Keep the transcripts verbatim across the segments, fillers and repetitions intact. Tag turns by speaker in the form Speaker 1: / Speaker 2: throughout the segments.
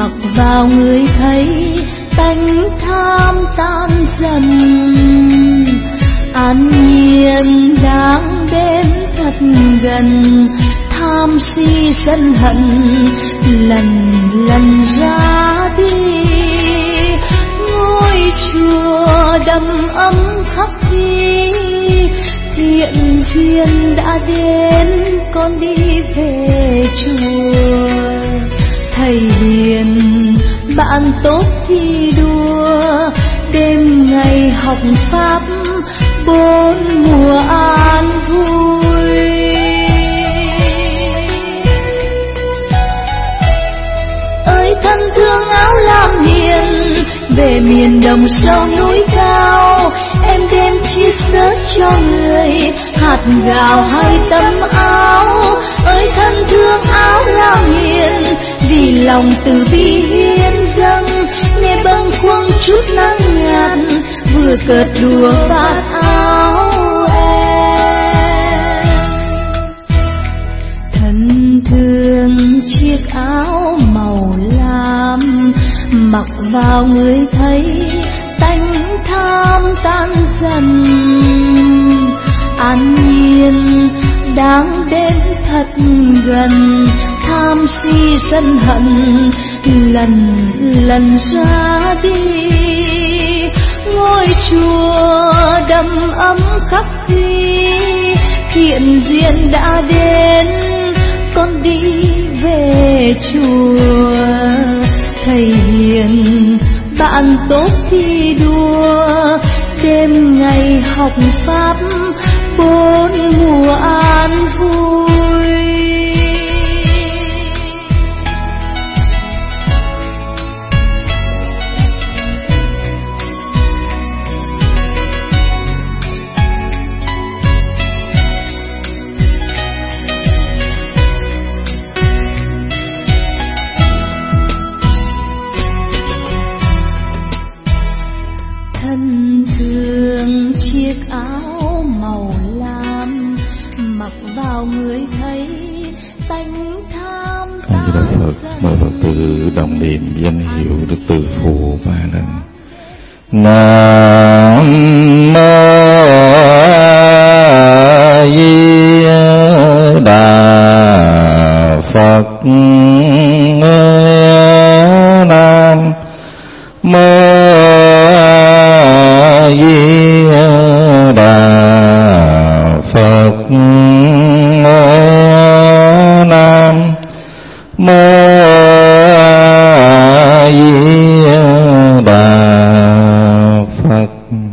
Speaker 1: mặc vào người thấy tánh tham tan dần, an nhiên đang đến thật gần, tham si sân hận lần lần ra đi. Ngôi chùa đầm ấm khắc ghi, thiện duyên đã đến con đi về chùa. Thầy hiền bạn tốt thi đua, đêm ngày học pháp bốn mùa an vui. Ơi thân thương áo lam hiền, về miền đồng sâu núi cao, em đem chia sớt cho người hạt gạo hay tấm áo. Ơi thân thương áo lam hiền, vì lòng từ bi hiến dâng, nghe bâng khuâng chút nắng nhạt, vừa cợt đùa vạt áo em. Thân thương chiếc áo màu lam, mặc vào người thấy tánh tham tan dần, an nhiên đang đến thật gần, tham si sân hận lần lần ra đi. Ngôi chùa đầm ấm khắc ghi, thiện duyên đã đến con đi về chùa. Thầy hiền bạn tốt thi đua, đêm ngày học pháp bốn mùa an vui. Thân thương chiếc áo màu lam, mặc vào người thấy tánh tham tan dần.
Speaker 2: Mời Phật tử đồng niệm danh hiệu Đức Từ Phụ ba lần. Nam mô A Di Đà Phật. Nam mô A Di Đà Phật. Nam mô A Di Đà Phật.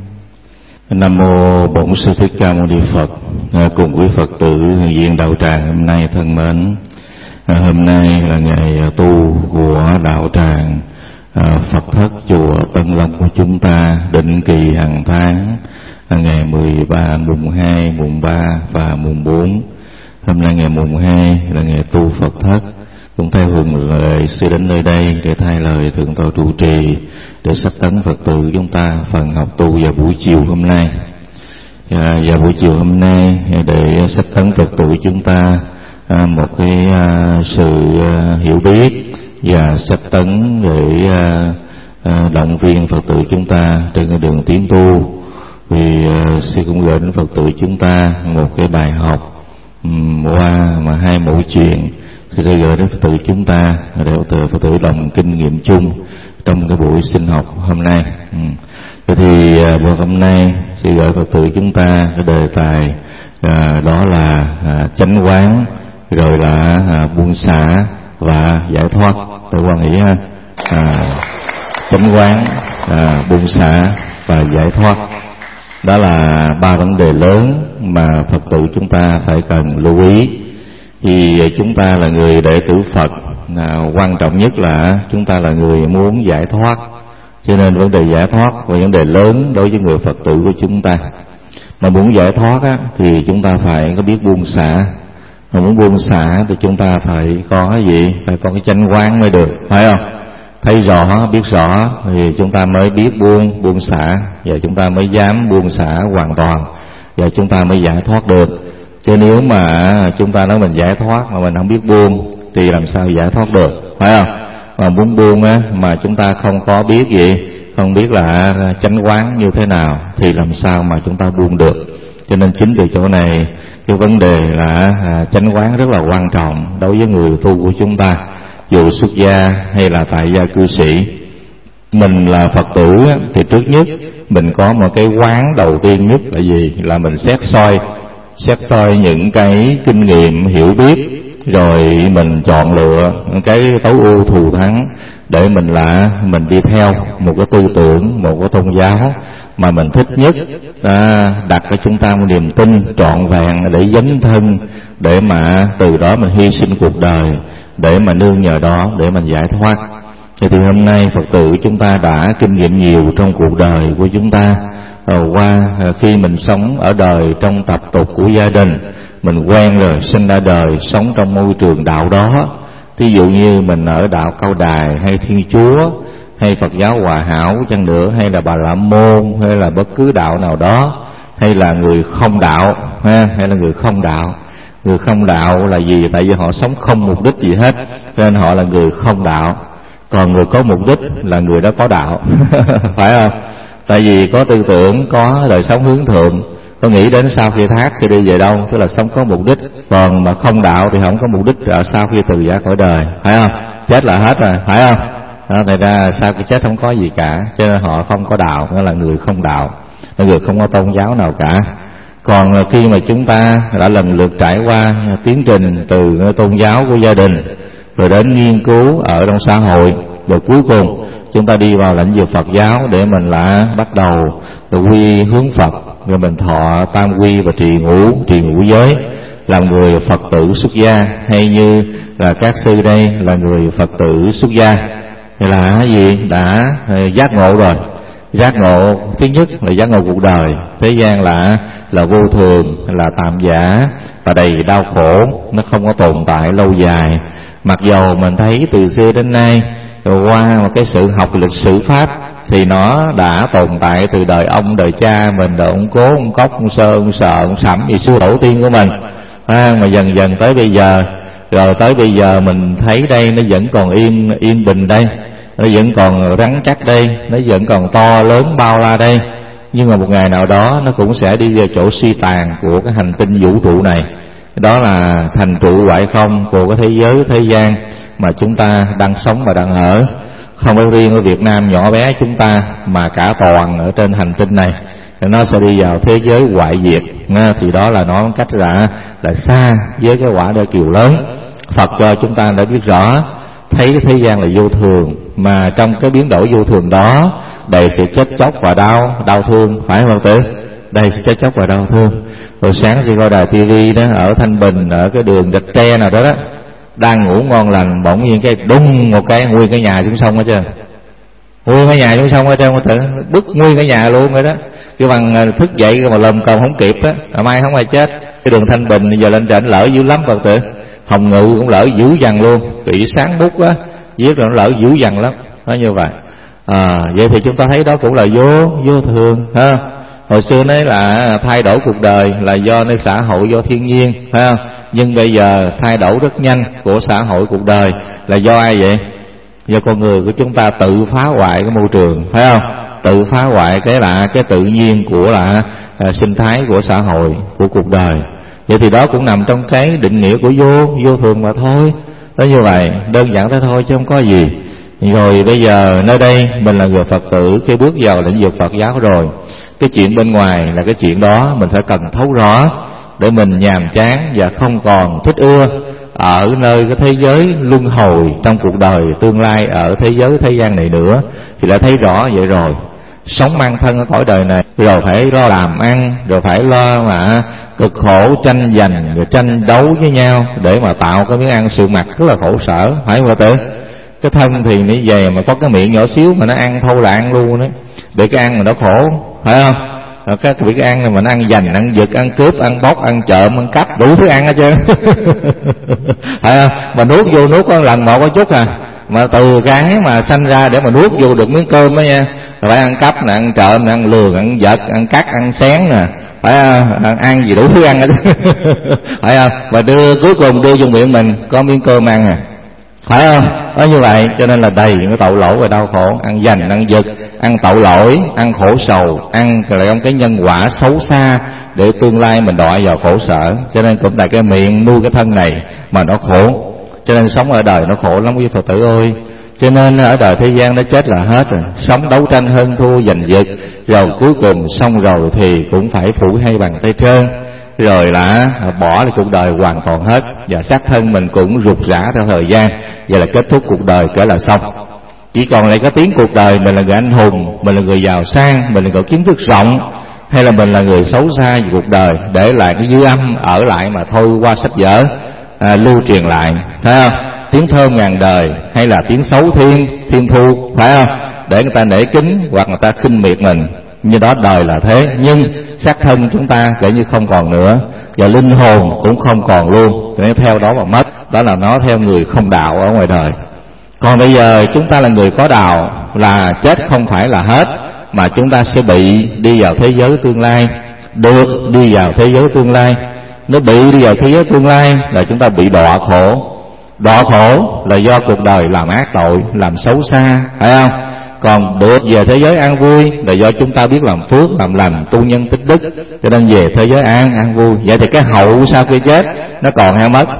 Speaker 2: Nam mô Bổn Sư Thích Ca Mâu Ni Phật. Cùng quý Phật tử viện đạo tràng hôm nay thân mến, hôm nay là ngày tu của đạo tràng Phật thất chùa Tân Long của chúng ta, định kỳ hàng tháng ngày mười ba, mùng hai, mùng ba và mùng bốn. Hôm nay ngày mùng hai là ngày tu Phật thất. Cũng theo thường lệ sẽ đến nơi đây để thay lời thượng tọa trụ trì để sắp tấn Phật tử chúng ta phần học tu vào buổi chiều hôm nay. Và, và buổi chiều hôm nay để sắp tấn Phật tử chúng ta à, một cái à, sự à, hiểu biết và sắp tấn để à, à, động viên Phật tử chúng ta trên cái đường tiến tu. Vì à, sư cũng gửi đến Phật tử chúng ta một cái bài học um, qua mà hai mẫu chuyện thì sẽ gửi đến Phật tử chúng ta để Phật tử đồng kinh nghiệm chung trong cái buổi sinh học hôm nay. Ừ. Vậy thì à, buổi hôm nay sẽ gửi Phật tử chúng ta cái đề tài à, đó là à, chánh quán, rồi là à, buông xả và giải thoát. Tôi quan nghĩ ha, à, chánh quán, à, buông xả và giải thoát. Đó là ba vấn đề lớn mà Phật tử chúng ta phải cần lưu ý. Thì chúng ta là người đệ tử Phật, à, quan trọng nhất là chúng ta là người muốn giải thoát. Cho nên vấn đề giải thoát là vấn đề lớn đối với người Phật tử của chúng ta. Mà muốn giải thoát á, thì chúng ta phải có biết buông xả. Mà muốn buông xả thì chúng ta phải có cái gì? Phải có cái chánh quán mới được, phải không? Thấy rõ, biết rõ thì chúng ta mới biết buông, buông xả, và chúng ta mới dám buông xả hoàn toàn, và chúng ta mới giải thoát được. Chứ nếu mà chúng ta nói mình giải thoát mà mình không biết buông thì làm sao giải thoát được, phải không? mà muốn buông á, mà chúng ta không có biết gì, không biết là chánh quán như thế nào thì làm sao mà chúng ta buông được. Cho nên chính từ chỗ này cái vấn đề là à, chánh quán rất là quan trọng đối với người tu của chúng ta, dù xuất gia hay là tại gia cư sĩ. Mình là Phật tử á, thì trước nhất mình có một cái quán đầu tiên nhất là gì? Là mình xét soi xét soi những cái kinh nghiệm hiểu biết, rồi mình chọn lựa cái tối ưu thù thắng để mình là mình đi theo một cái tư tưởng, một cái tôn giáo mà mình thích nhất, à, đặt cho chúng ta một niềm tin trọn vẹn để dấn thân, để mà từ đó mình hy sinh cuộc đời, để mà nương nhờ đó để mình giải thoát. Thì hôm nay Phật tử chúng ta đã kinh nghiệm nhiều trong cuộc đời của chúng ta. Rồi qua khi mình sống ở đời trong tập tục của gia đình, mình quen rồi, sinh ra đời sống trong môi trường đạo đó. Thí dụ như mình ở đạo Cao Đài hay Thiên Chúa hay Phật giáo Hòa Hảo chăng nữa, hay là Bà La Môn, hay là bất cứ đạo nào đó, hay là người không đạo ha, hay là người không đạo. Người không đạo là gì? Tại vì họ sống không mục đích gì hết, nên họ là người không đạo. Còn người có mục đích là người đó có đạo. Phải không? Tại vì có tư tưởng, có đời sống hướng thượng, có nghĩ đến sau khi thác sẽ đi về đâu, tức là sống có mục đích. Còn mà không đạo thì không có mục đích ở sau khi từ giả khỏi đời, phải không? Chết là hết rồi, phải không? Đó, thành ra sau khi chết không có gì cả, cho nên họ không có đạo, đó là người không đạo, là người không có tôn giáo nào cả. Còn khi mà chúng ta đã lần lượt trải qua tiến trình từ tôn giáo của gia đình, rồi đến nghiên cứu ở trong xã hội, rồi cuối cùng chúng ta đi vào lĩnh vực Phật giáo để mình là bắt đầu rồi quy hướng Phật, rồi mình thọ tam quy và trì ngũ trì ngũ giới, làm người Phật tử xuất gia, hay như là các sư đây là người Phật tử xuất gia. Thì là cái gì? Đã giác ngộ rồi. Giác ngộ thứ nhất là giác ngộ cuộc đời, thế gian là là vô thường, là tạm giả và đầy đau khổ, nó không có tồn tại lâu dài. Mặc dầu mình thấy từ xưa đến nay, rồi qua một cái sự học lịch sử Pháp thì nó đã tồn tại từ đời ông, đời cha mình, đời ông cố, ông cốc, ông sơ, ông sợ, ông sẩm, vì xưa tổ tiên của mình. À, mà dần dần tới bây giờ, rồi tới bây giờ mình thấy đây nó vẫn còn yên yên bình đây, nó vẫn còn rắn chắc đây, nó vẫn còn to lớn bao la đây. Nhưng mà một ngày nào đó nó cũng sẽ đi vào chỗ suy tàn của cái hành tinh vũ trụ này. Đó là thành trụ hoại không của cái thế giới thế gian mà chúng ta đang sống và đang ở. Không phải riêng ở Việt Nam nhỏ bé chúng ta, mà cả toàn ở trên hành tinh này nó sẽ đi vào thế giới hoại diệt. Thì đó là nói cách là là xa với cái quả đa kiều lớn. Phật cho chúng ta đã biết rõ, thấy cái thế gian là vô thường, mà trong cái biến đổi vô thường đó đầy sự chết chóc và đau đau thương, phải không Phật tử? Đầy sự chết chóc và đau thương. Rồi sáng khi coi đài tivi đó, ở Thanh Bình, ở cái đường Đạch Tre nào đó đó, đang ngủ ngon lành, bỗng nhiên cái đùng một cái nguyên cái nhà xuống sông hết trơn, nguyên cái nhà xuống sông hết trơn, Phật tử, bứt nguyên cái nhà luôn rồi đó. Cái bằng thức dậy mà lồm cồm không kịp á, mai không ai chết. Cái đường Thanh Bình giờ lên trển lỡ dữ lắm Phật tử. Hồng Ngự cũng lỡ dữ dằn luôn, bị sáng bút á viết rồi nó lỡ dữ dằn lắm, nó như vậy. À, vậy thì chúng ta thấy đó cũng là vô vô thường ha. Hồi xưa nói là thay đổi cuộc đời là do nơi xã hội, do thiên nhiên, phải không? Nhưng bây giờ thay đổi rất nhanh của xã hội cuộc đời là do ai vậy? Do con người của chúng ta tự phá hoại cái môi trường, phải không? Tự phá hoại cái là cái tự nhiên của là à, sinh thái của xã hội, của cuộc đời. Vậy thì đó cũng nằm trong cái định nghĩa của vô vô thường mà thôi. Đó như vậy, đơn giản thế thôi chứ không có gì. Rồi bây giờ nơi đây mình là người Phật tử, khi bước vào lĩnh vực Phật giáo rồi, cái chuyện bên ngoài là cái chuyện đó mình phải cần thấu rõ để mình nhàm chán và không còn thích ưa ở nơi cái thế giới luân hồi trong cuộc đời tương lai ở thế giới thế gian này nữa. Thì đã thấy rõ vậy rồi, sống mang thân ở cõi đời này rồi phải lo làm ăn, rồi phải lo mà cực khổ tranh giành rồi tranh đấu với nhau để mà tạo cái miếng ăn, sự mặc rất là khổ sở, phải không Phật tử? Cái thân thì nó về mà có cái miệng nhỏ xíu mà nó ăn thâu là ăn luôn đấy, để cái ăn mà nó khổ, phải không? Rồi cái việc ăn này mà nó ăn giành, ăn giật, ăn cướp, ăn bóc, ăn trộm, ăn cắp, đủ thứ ăn hết trơn. Phải không? Mà nuốt vô nuốt có lần một có chút à, mà từ cái mà sanh ra để mà nuốt vô được miếng cơm đó nha, rồi phải ăn cắp nè, ăn trộm nè, ăn lường, ăn giật, ăn cắt, ăn xén nè, phải không? Ăn gì đủ thứ ăn hết. Phải không? Và đưa cuối cùng đưa vô miệng mình có miếng cơm ăn à, phải không? Đó như vậy cho nên là đầy những cái tội lỗi và đau khổ, ăn giành, ăn giật, ăn tội lỗi, ăn khổ sầu, ăn lại trong cái nhân quả xấu xa để tương lai mình đọa vào khổ sở. Cho nên cũng tại cái miệng nuôi cái thân này mà nó khổ, cho nên sống ở đời nó khổ lắm quý Phật tử ơi. Cho nên ở đời thế gian nó chết là hết rồi, sống đấu tranh hơn thua giành giật, rồi cuối cùng xong rồi thì cũng phải phủ hai bàn tay trơn, rồi là bỏ lại cuộc đời hoàn toàn hết, và xác thân mình cũng rụt rã theo thời gian, vậy là kết thúc cuộc đời kể là xong. Chỉ còn lại có tiếng cuộc đời mình là người anh hùng, mình là người giàu sang, mình là người kiến thức rộng, hay là mình là người xấu xa về cuộc đời, để lại cái dư âm ở lại mà thôi qua sách vở à, lưu truyền lại, thấy không? Tiếng thơm ngàn đời hay là tiếng xấu thiên thiên thu, phải không? Để người ta nể kính hoặc người ta khinh miệt mình, như đó đời là thế. Nhưng xác thân chúng ta kể như không còn nữa, và linh hồn cũng không còn luôn, cho nên theo đó mà mất. Đó là nó theo người không đạo ở ngoài đời. Còn bây giờ chúng ta là người có đạo, là chết không phải là hết, mà chúng ta sẽ bị đi vào thế giới tương lai, được đi vào thế giới tương lai. Nếu bị đi vào thế giới tương lai là chúng ta bị đọa khổ. Đọa khổ là do cuộc đời làm ác tội, làm xấu xa, phải không? Còn được về thế giới an vui là do chúng ta biết làm phước, làm lành, tu nhân tích đức, cho nên về thế giới an an vui. Vậy thì cái hậu sau khi chết nó còn hay mất?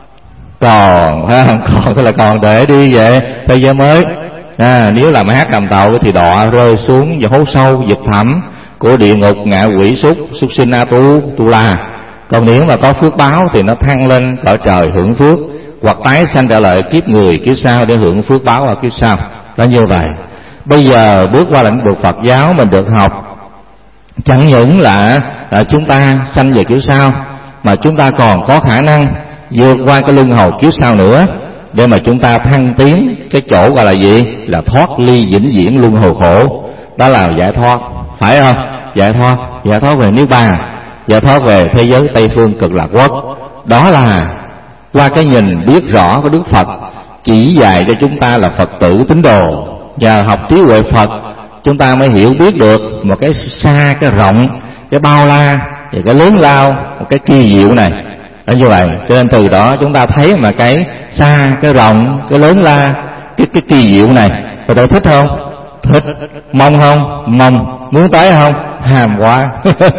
Speaker 2: Còn, phải không? Còn tức là còn để đi về thế giới mới. À, nếu làm ác làm tội thì đọa rơi xuống vào hố sâu vực thẳm của địa ngục, ngạ quỷ, súc súc sinh, a tu tu la. Còn nếu mà có phước báo thì nó thăng lên cõi trời hưởng phước, hoặc tái sanh trở lại kiếp người kiếp sau để hưởng phước báo ở kiếp sau. Đó như vậy. Bây giờ bước qua lĩnh vực Phật giáo, mình được học chẳng những là, là chúng ta sanh về kiếp sau, mà chúng ta còn có khả năng vượt qua cái luân hồi kiếp sau nữa, để mà chúng ta thăng tiến cái chỗ gọi là gì? Là thoát ly vĩnh viễn luân hồi khổ. Đó là giải thoát, phải không? Giải thoát, giải thoát về Niết Bàn, giải thoát về thế giới Tây Phương Cực Lạc Quốc. Đó là qua cái nhìn biết rõ của Đức Phật chỉ dạy cho chúng ta là Phật tử tín đồ, và học trí huệ Phật chúng ta mới hiểu biết được một cái xa, cái rộng, cái bao la và cái lớn lao, một cái kỳ diệu này. Đó như vậy, cho nên từ đó chúng ta thấy mà cái xa, cái rộng, cái lớn la, cái cái kỳ diệu này, người ta thích không? Thích. Mong không? Mong. Muốn tới không? Ham quá.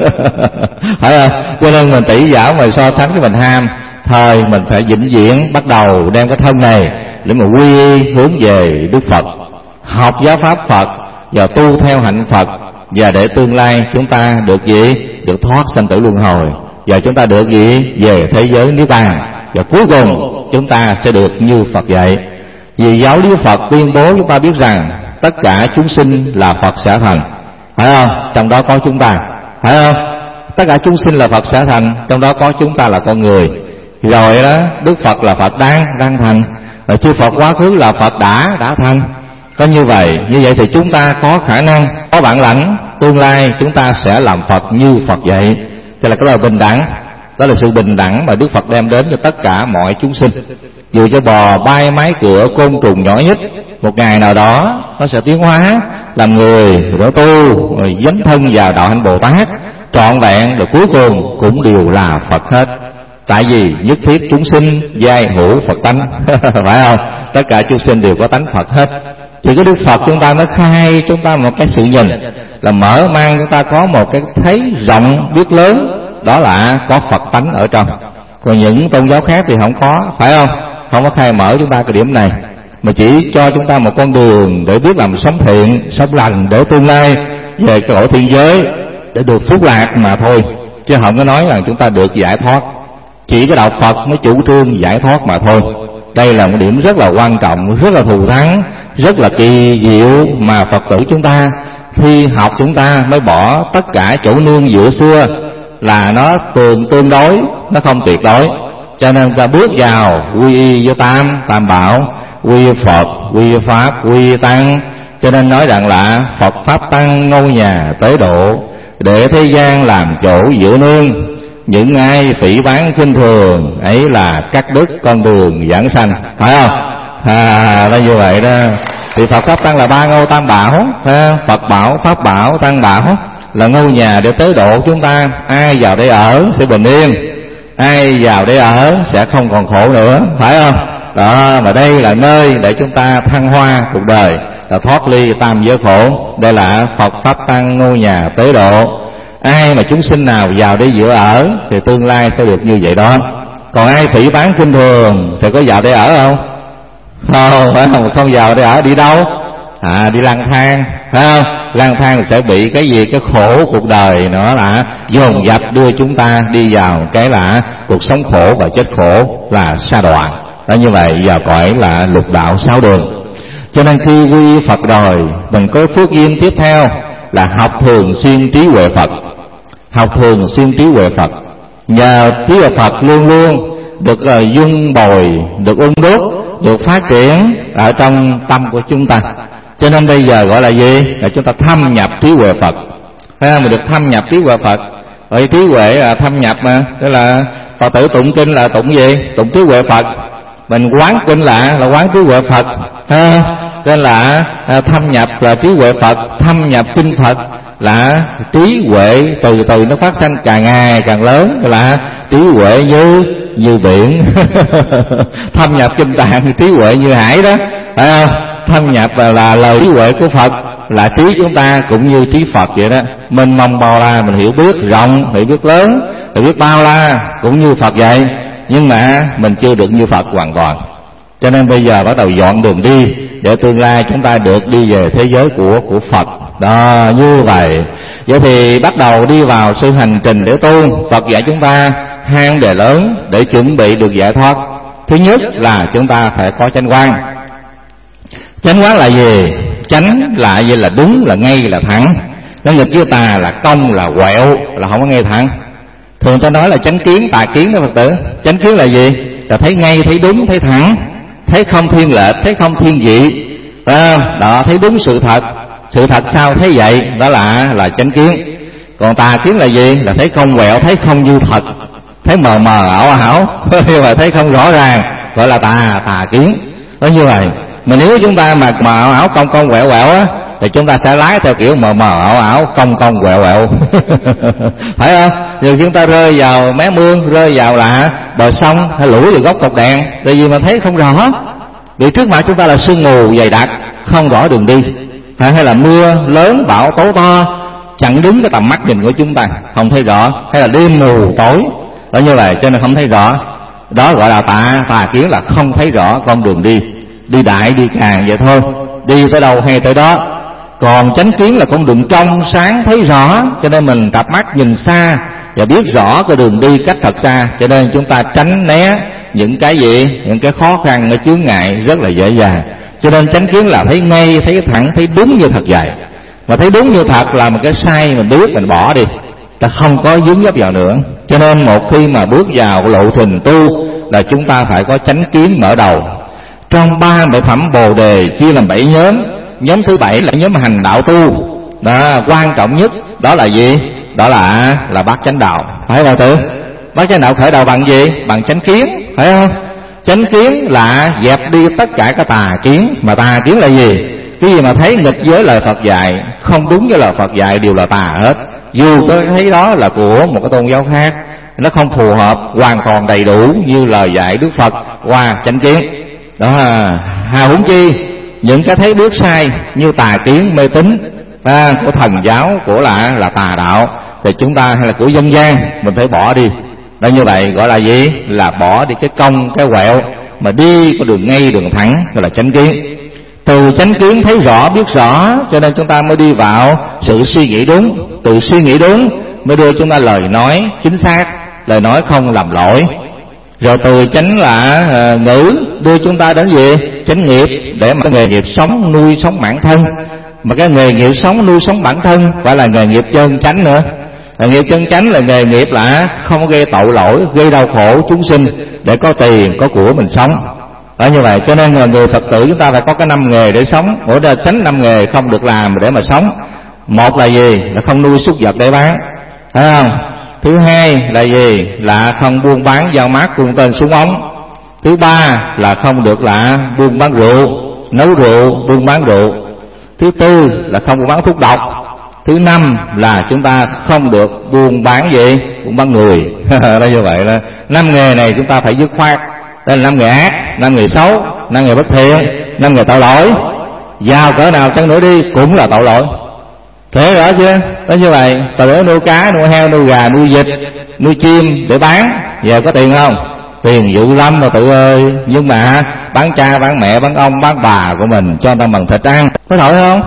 Speaker 2: Phải không? Cho nên mình tỷ giả mà so sánh với mình ham, thời mình phải vĩnh viễn bắt đầu đem cái thân này để mà quy y hướng về Đức Phật, học giáo pháp Phật và tu theo hạnh Phật, và để tương lai chúng ta được gì? Được thoát sanh tử luân hồi, và chúng ta được gì? Về thế giới Niết Bàn, và cuối cùng chúng ta sẽ được như Phật dạy. Vì giáo lý Phật tuyên bố chúng ta biết rằng tất cả chúng sinh là Phật sẽ thành, phải không? Trong đó có chúng ta, phải không? Tất cả chúng sinh là Phật sẽ thành, trong đó có chúng ta là con người. Rồi đó, Đức Phật là Phật đang đang thành, rồi chư Phật quá khứ là Phật đã đã thành. Có như vậy, như vậy thì chúng ta có khả năng, có bản lãnh, tương lai chúng ta sẽ làm Phật như Phật vậy. Thế là cái là bình đẳng. Đó là sự bình đẳng mà Đức Phật đem đến cho tất cả mọi chúng sinh. Dù cho bò bay mái cửa, côn trùng nhỏ nhất, một ngày nào đó nó sẽ tiến hóa làm người, rồi tu, rồi dấn thân vào đạo hạnh Bồ Tát trọn vẹn, rồi cuối cùng cũng đều là Phật hết. Tại vì nhất thiết chúng sinh giai hữu Phật tánh. Phải không? Tất cả chúng sinh đều có tánh Phật hết. Chỉ có Đức Phật chúng ta mới khai chúng ta một cái sự nhìn, là mở mang chúng ta có một cái thấy rộng biết lớn, đó là có Phật tánh ở trong. Còn những tôn giáo khác thì không có, phải không? Không có khai mở chúng ta cái điểm này, mà chỉ cho chúng ta một con đường để biết làm sống thiện, sống lành, để tương lai về cái cõi thiên giới để được phúc lạc mà thôi, chứ không có nói rằng chúng ta được giải thoát. Chỉ cái đạo Phật mới chủ trương giải thoát mà thôi. Đây là một điểm rất là quan trọng, rất là thù thắng, rất là kỳ diệu, mà Phật tử chúng ta khi học chúng ta mới bỏ tất cả chỗ nương dựa xưa, là nó tương tương đối, nó không tuyệt đối. Cho nên ta bước vào quy y với tam tam bảo, quy y Phật, quy y Pháp, quy y Tăng. Cho nên nói rằng là Phật Pháp Tăng ngôi nhà tế độ, để thế gian làm chỗ dựa nương. Những ai phỉ báng khinh thường ấy là cắt đứt con đường giảng sanh, phải không? À, đó như vậy đó. Thì Phật Pháp Tăng là ba ngôi tam bảo, Phật bảo, Pháp bảo, Tăng bảo, là ngôi nhà để tế độ chúng ta. Ai vào đây ở sẽ bình yên, ai vào đây ở sẽ không còn khổ nữa, phải không? Đó, mà đây là nơi để chúng ta thăng hoa cuộc đời, là thoát ly tam giới khổ. Đây là Phật Pháp Tăng ngôi nhà tế độ. Ai mà chúng sinh nào vào đây dựa ở thì tương lai sẽ được như vậy đó. Còn ai phỉ báng kinh thường thì có vào đây ở không? Không, phải không? Không vào đây ở đi đâu? À, đi lang thang, phải không? Lang thang thì sẽ bị cái gì? Cái khổ cuộc đời nó là dồn dập đưa chúng ta đi vào cái là cuộc sống khổ và chết khổ, là sa đọa. Đó, như vậy vào cõi là lục đạo sáu đường. Cho nên khi quy Phật rồi, mình có phước duyên tiếp theo là học thường xuyên trí huệ Phật. Học thường xuyên trí huệ Phật, nhờ trí huệ Phật luôn luôn được uh, dung bồi, được ung đúc, được phát triển ở trong tâm của chúng ta. Cho nên bây giờ gọi là gì? Là chúng ta thâm nhập trí huệ Phật. Mình được thâm nhập trí huệ Phật. Vậy trí huệ là thâm nhập mà, tức là Phật tử tụng kinh là tụng gì? Tụng trí huệ Phật. Mình quán kinh là là quán trí huệ Phật. Ha, nên là à, thâm nhập là trí huệ Phật, thâm nhập kinh Phật là trí huệ từ từ nó phát sanh càng ngày càng lớn, là trí huệ như như biển. Thâm nhập kinh Tạng trí huệ như hải đó, phải không? Thâm nhập là, là lời trí huệ của Phật, là trí chúng ta cũng như trí Phật vậy đó. Mênh mông bao la, mình hiểu biết rộng, hiểu biết lớn, hiểu biết bao la cũng như Phật vậy. Nhưng mà mình chưa được như Phật hoàn toàn. Cho nên bây giờ bắt đầu dọn đường đi để tương lai chúng ta được đi về thế giới của của Phật. Đó, như vậy. Vậy thì bắt đầu đi vào sự hành trình để tu. Phật dạy chúng ta hai vấn đề lớn để chuẩn bị được giải thoát. Thứ nhất là chúng ta phải có chánh quán. Chánh quán là gì? Chánh là gì? Là đúng, là ngay, là thẳng. Nó nghịch với tà là cong, là quẹo, là không có ngay thẳng. Thường ta nói là chánh kiến, tà kiến đó Phật tử. Chánh kiến là gì? Là thấy ngay, thấy đúng, thấy thẳng, thấy không thiên lệch, thấy không thiên vị. À, đó, thấy đúng sự thật. Sự thật sao thấy vậy? Đó là là chánh kiến. Còn tà kiến là gì? Là thấy không quẹo, thấy không như thật, thấy mờ mờ ảo ảo, nhưng mà thấy không rõ ràng, gọi là tà tà kiến. Đó, như vậy. Mà nếu chúng ta mà mờ ảo ảo, cong cong quẹo quẹo á, thì chúng ta sẽ lái theo kiểu mờ mờ ảo ảo, cong cong quẹo quẹo. Phải không? Rồi chúng ta rơi vào mé mương, rơi vào là bờ sông, hay lủi vào góc cột đèn, tại vì mà thấy không rõ. Vì trước mặt chúng ta là sương mù dày đặc, không rõ đường đi. Hay là mưa lớn, bão tố to, chặn đứng cái tầm mắt nhìn của chúng ta, không thấy rõ. Hay là đêm mù tối, đó như vậy, cho nên không thấy rõ. Đó gọi là tà tà kiến, là không thấy rõ con đường đi. Đi đại đi càng vậy thôi, đi tới đâu hay tới đó. Còn chánh kiến là con đường trong sáng thấy rõ, cho nên mình cặp mắt nhìn xa và biết rõ cái đường đi cách thật xa. Cho nên chúng ta tránh né những cái gì, những cái khó khăn, cái chướng ngại rất là dễ dàng. Cho nên chánh kiến là thấy ngay, thấy thẳng, thấy đúng như thật vậy. Mà thấy đúng như thật là một cái sai mình biết mình bỏ đi, ta không có dướng dấp vào nữa. Cho nên một khi mà bước vào lộ trình tu là chúng ta phải có chánh kiến mở đầu. Trong ba bệ phẩm Bồ Đề chia làm bảy nhóm. Nhóm thứ bảy là nhóm hành đạo tu. Đó, quan trọng nhất đó là gì? Đó là là bát chánh đạo. Phải không tử? Bát chánh đạo khởi đầu bằng gì? Bằng chánh kiến, phải không? Chánh kiến là dẹp đi tất cả các tà kiến. Mà tà kiến là gì? Cái gì mà thấy nghịch với lời Phật dạy, không đúng với lời Phật dạy đều là tà hết. Dù có thấy đó là của một cái tôn giáo khác, nó không phù hợp hoàn toàn đầy đủ như lời dạy Đức Phật qua chánh kiến. Đó, hà huống chi những cái thấy biết sai như tà kiến, mê tín à, của thần giáo, của là là tà đạo, thì chúng ta hay là của dân gian mình phải bỏ đi. Đó, như vậy gọi là gì? Là bỏ đi cái cong, cái quẹo, mà đi có đường ngay, đường thẳng, gọi là chánh kiến. Từ chánh kiến thấy rõ, biết rõ, cho nên chúng ta mới đi vào sự suy nghĩ đúng. Từ suy nghĩ đúng mới đưa chúng ta lời nói chính xác, lời nói không lầm lỗi. Rồi từ chánh là uh, ngữ đưa chúng ta đến gì? Chánh nghiệp, để mà cái nghề nghiệp sống nuôi sống bản thân. Mà cái nghề nghiệp sống nuôi sống bản thân phải là nghề nghiệp chân chánh nữa. Nghề nghiệp chân chánh là nghề nghiệp là không gây tội lỗi, gây đau khổ chúng sinh để có tiền, có của mình sống. Đó, như vậy cho nên là người Phật tử chúng ta phải có cái năm nghề để sống. Mỗi ra tránh năm nghề không được làm để mà sống. Một là gì? Là không nuôi súc vật để bán, phải không? Thứ hai là gì? Là không buôn bán dao mát cung tên súng ống. Thứ ba là không được là buôn bán rượu, nấu rượu, buôn bán rượu. Thứ tư là không buôn bán thuốc độc. Thứ năm là chúng ta không được buôn bán gì? Buôn bán người. Đó, như vậy đó. Năm nghề này chúng ta phải dứt khoát. Đây là năm nghề ác. năm người xấu, năm người bất thiện, năm người tội lỗi. Giàu cỡ nào chăng nữa đi cũng là tội lỗi. Thế rõ chưa? Đó như vậy, ta để nuôi cá, nuôi heo, nuôi gà, nuôi vịt, nuôi chim để bán, giờ có tiền không? Tiền dữ lắm mà tự ơi. Nhưng mà bán cha, bán mẹ, bán ông, bán bà của mình cho người ta bằng thịt ăn, có tội không?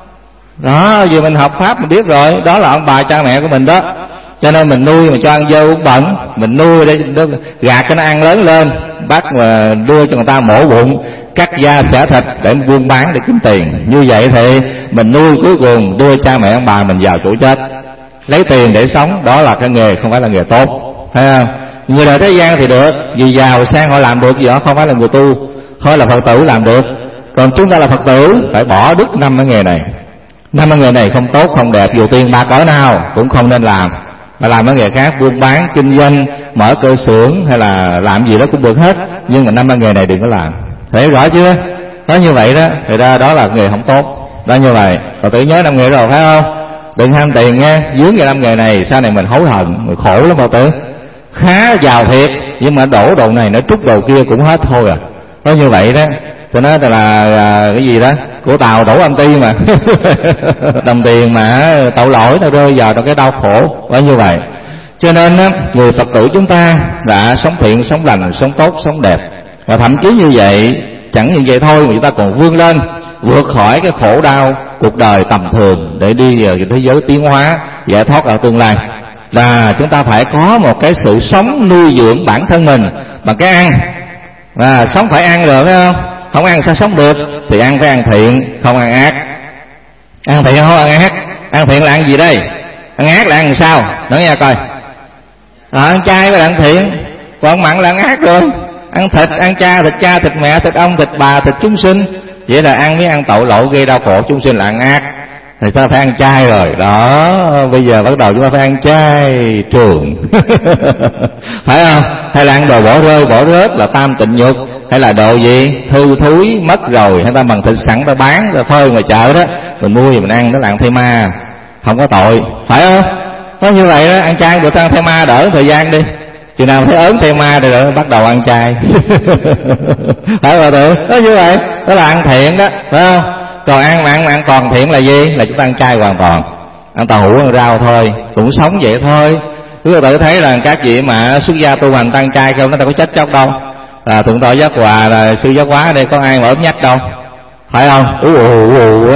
Speaker 2: Đó, vì mình học Pháp mình biết rồi, đó là ông bà cha mẹ của mình đó. Cho nên mình nuôi mà cho ăn dơ uống bẩn, mình nuôi để gạt cho nó ăn lớn lên, bắt mà đưa cho người ta mổ bụng, cắt da xẻ thịt để buôn bán để kiếm tiền. Như vậy thì mình nuôi cuối cùng đưa cha mẹ ông bà mình vào chỗ chết, lấy tiền để sống. Đó là cái nghề không phải là nghề tốt, thấy không? Người đời thế gian thì được, vì giàu sang họ làm được, vì họ không phải là người tu, thôi là Phật tử làm được. Còn chúng ta là Phật tử phải bỏ đứt năm cái nghề này. Năm cái nghề này không tốt, không đẹp, dù tiền bạc cỡ nào cũng không nên làm. Mà làm cái nghề khác, buôn bán, kinh doanh, mở cơ xưởng hay là làm gì đó cũng được hết, nhưng mà năm cái nghề này đừng có làm. Thấy rõ chưa? Nói như vậy đó, thì ra đó là nghề không tốt. Đó như vậy, Phật tử nhớ năm nghề rồi phải không? Đừng ham tiền nha, dướng vào năm nghề này sau này mình hối hận, mình khổ lắm Phật tử. Khá giàu thiệt, nhưng mà đổ đồ này nó trút đồ kia cũng hết thôi à. Nói như vậy đó, tôi nói là, là cái gì đó của Tàu đổ âm ti mà đồng tiền mà tội lỗi ta rơi vào trong cái đau khổ. Nói như vậy cho nên á, người Phật tử chúng ta đã sống thiện, sống lành, sống tốt, sống đẹp. Và thậm chí như vậy, chẳng như vậy thôi mà chúng ta còn vươn lên, vượt khỏi cái khổ đau cuộc đời tầm thường để đi vào thế giới tiến hóa, giải thoát ở tương lai. Là chúng ta phải có một cái sự sống nuôi dưỡng bản thân mình bằng cái ăn. Và sống phải ăn được phải không? Không ăn sao sống được? Thì ăn phải ăn thiện, không ăn ác. Ăn thiện không ăn ác. Ăn thiện là ăn gì đây? Ăn ác là ăn sao? Nói nghe coi. À, ăn chay mới là ăn thiện, còn ăn mặn là ăn ác rồi. Ăn thịt, ăn cha, thịt cha, thịt mẹ, thịt ông, thịt bà, thịt chúng sinh. Vậy là ăn mới ăn tội lỗi gây đau khổ chúng sinh là ăn ác. Thì ta phải ăn chay rồi. Đó, bây giờ bắt đầu chúng ta phải ăn chay trường phải không? Hay là ăn đồ bỏ rơi, bỏ rớt là tam tịnh nhục. Hay là đồ gì hư thúi mất rồi, hay ta bằng thịt sẵn ta bán, ta phơi ngoài chợ đó, mình mua gì mình ăn, nó là ăn thay ma, không có tội, phải không? Có như vậy đó, ăn chay được ăn thay ma đỡ thời gian đi, chừng nào thấy ớn thay ma rồi bắt đầu ăn chay phải không được? Có như vậy, đó là ăn thiện đó, phải không? Còn ăn mà ăn, ăn toàn thiện là gì? Là chúng ta ăn chay hoàn toàn, ăn tàu hũ, ăn rau thôi, cũng sống vậy thôi. Chúng ta tự thấy là các vị mà xuất gia tu hành tăng chay không, nó ta có chết chóc đâu. Là thượng tọa Giác Hòa, là sư Giác Hóa đây có ai mà ốm nhắc đâu, phải không? Ú ù ù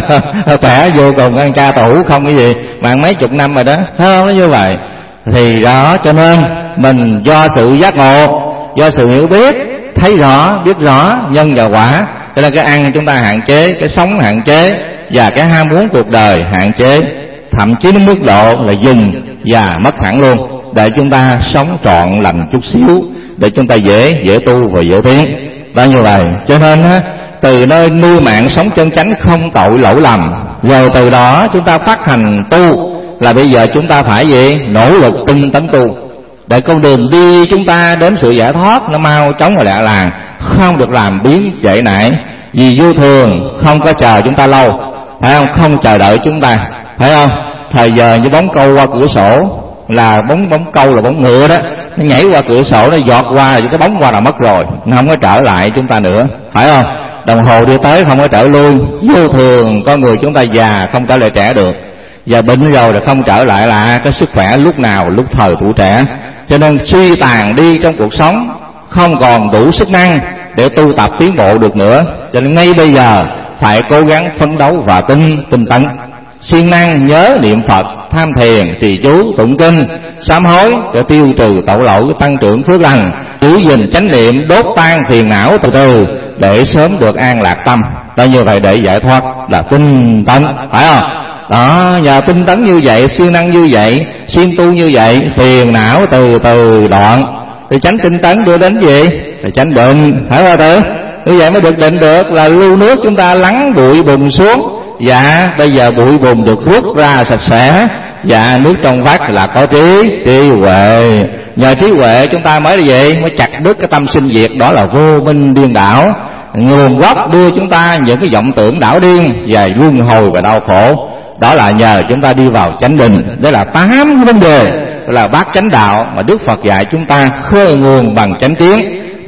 Speaker 2: khỏe vô cùng, ăn chay tàu hũ không cái gì mà ăn mấy chục năm rồi đó, thấy không? Nó như vậy. Thì đó, cho nên mình do sự giác ngộ, do sự hiểu biết, thấy rõ, biết rõ nhân và quả, cho nên cái ăn chúng ta hạn chế, cái sống hạn chế, và cái ham muốn cuộc đời hạn chế, thậm chí đến mức độ là dừng và mất hẳn luôn, để chúng ta sống trọn lành chút xíu, để chúng ta dễ dễ tu và dễ tiến. Đó như vậy, cho nên á, từ nơi nuôi mạng sống chân chánh không tội lỗi lầm, rồi từ đó chúng ta phát hành tu, là bây giờ chúng ta phải gì? Nỗ lực tinh tấn tu, để con đường đi chúng ta đến sự giải thoát nó mau chóng và lẹ làng, không được làm biến trễ nải. Vì vô thường không có chờ chúng ta lâu, phải không? Không chờ đợi chúng ta, phải không? Thời giờ như bóng câu qua cửa sổ, là bóng bóng câu là bóng ngựa đó, nó nhảy qua cửa sổ, nó giọt qua rồi cái bóng qua là mất rồi, nó không có trở lại chúng ta nữa, phải không? Đồng hồ đi tới không có trở lui. Vô thường con người chúng ta già không trở lại trẻ được, và bệnh rồi là không trở lại là cái sức khỏe lúc nào lúc thời tuổi trẻ. Cho nên suy tàn đi trong cuộc sống, không còn đủ sức năng để tu tập tiến bộ được nữa. Cho nên ngay bây giờ phải cố gắng phấn đấu và tinh tinh tấn, siêng năng nhớ niệm Phật, tham thiền, trì chú, tụng kinh, sám hối để tiêu trừ tội lỗi, tăng trưởng phước lành, giữ gìn chánh niệm, đốt tan phiền não từ từ để sớm được an lạc tâm. Đó, như vậy để giải thoát là tinh tấn, phải không? Đó, nhờ tinh tấn như vậy, siêng năng như vậy, siêng tu như vậy, phiền não từ từ đoạn, thì chánh tinh tấn đưa đến gì? Thì chánh định, phải không tử? Như vậy mới được định được, là lưu nước chúng ta lắng bụi bùn xuống. Dạ, bây giờ bụi bùn được rút ra sạch sẽ. Dạ, nước trong vắt là có trí, trí huệ. Nhờ trí huệ chúng ta mới là gì? Mới chặt đứt cái tâm sinh diệt, đó là vô minh điên đảo. Nguồn gốc đưa chúng ta những cái vọng tưởng đảo điên và luân hồi và đau khổ. Đó là nhờ chúng ta đi vào chánh định. Đây là tám vấn đề, là bát chánh đạo mà Đức Phật dạy chúng ta khơi nguồn bằng chánh kiến,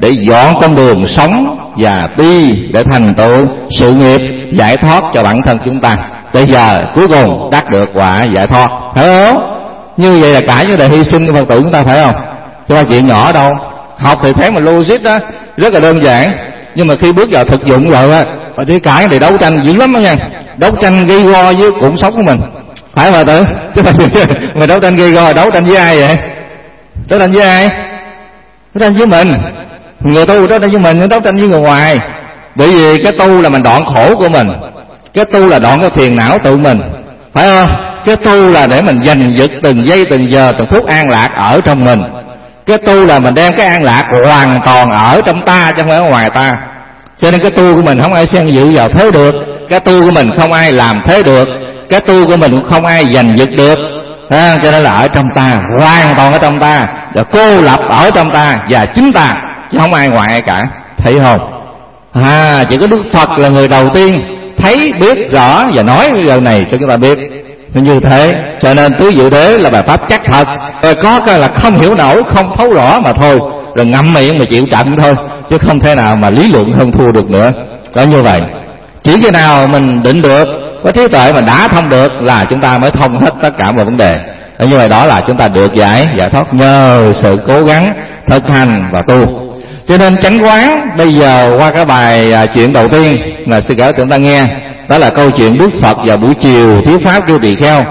Speaker 2: để dọn con đường sống và đi để thành tựu sự nghiệp giải thoát cho bản thân chúng ta. Bây giờ cuối cùng đắc được quả giải thoát, phải không? Như vậy là cả vấn đề hy sinh của Phật tử chúng ta, phải không? Chứ không phải chuyện nhỏ đâu. Học thì thấy mà logic đó rất là đơn giản, nhưng mà khi bước vào thực dụng rồi á, phải đi cãi thì đấu tranh dữ lắm đó nha. Đấu tranh gây go với cuộc sống của mình, phải mà tử? Chứ mà, mà đấu tranh gây go, đấu tranh với ai vậy? Đấu tranh với ai? Đấu tranh với mình. Người tu đấu tranh với mình, đấu tranh với người ngoài. Bởi vì cái tu là mình đoạn khổ của mình, cái tu là đoạn cái phiền não tự mình, phải không? Cái tu là để mình giành giật từng giây từng giờ từng phút an lạc ở trong mình. Cái tu là mình đem cái an lạc hoàn toàn ở trong ta chứ không phải ở ngoài ta. Cho nên cái tu của mình không ai xen dự vào thế được, cái tu của mình không ai làm thế được, cái tu của mình cũng không ai giành giật được. À, cho nên là ở trong ta, hoàn toàn ở trong ta, và cô lập ở trong ta và chính ta, chứ không ai ngoài ai cả. Thấy không? À, chỉ có Đức Phật là người đầu tiên thấy biết rõ và nói cái điều này cho chúng ta biết. Nên như thế, cho nên tứ diệu đế là bài pháp chắc thật. Rồi có cái là không hiểu nổi, không thấu rõ mà thôi, rồi ngậm miệng mà chịu trận thôi, chứ không thể nào mà lý luận hơn thua được nữa. Có như vậy, chỉ khi nào mình định được, có trí tuệ mình đã thông được là chúng ta mới thông hết tất cả mọi vấn đề. Ở như vậy đó là chúng ta được giải giải thoát nhờ sự cố gắng thực hành và tu. Cho nên chánh quán bây giờ qua cái bài à, chuyện đầu tiên là sư kể cho chúng ta nghe, đó là câu chuyện Đức Phật vào buổi chiều thuyết pháp cho tỳ kheo.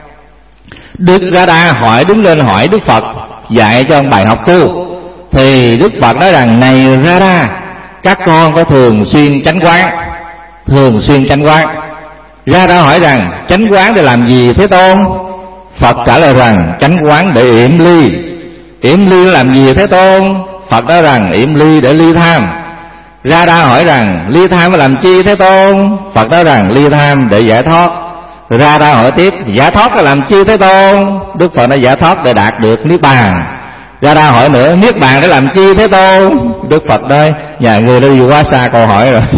Speaker 2: Đức Ra Đa hỏi đứng lên hỏi Đức Phật dạy cho ông bài học tu. Thì Đức Phật nói rằng: này Ra Đa, các con có thường xuyên chánh quán? Thường xuyên chánh quán. Ra Đa hỏi rằng: chánh quán để làm gì Thế Tôn? Phật trả lời rằng: chánh quán để yểm ly. Yểm ly để làm gì Thế Tôn? Phật nói rằng: yểm ly để ly tham. Ra Đa hỏi rằng: ly tham để làm chi Thế Tôn? Phật nói rằng: ly tham để giải thoát. Ra Đa hỏi tiếp: giải thoát để làm chi Thế Tôn? Đức Phật nói: giải thoát để đạt được niết bàn. Ra Đa hỏi nữa: niết bàn để làm chi Thế Tôn? Đức Phật nói: nhà người đã đi quá xa câu hỏi rồi.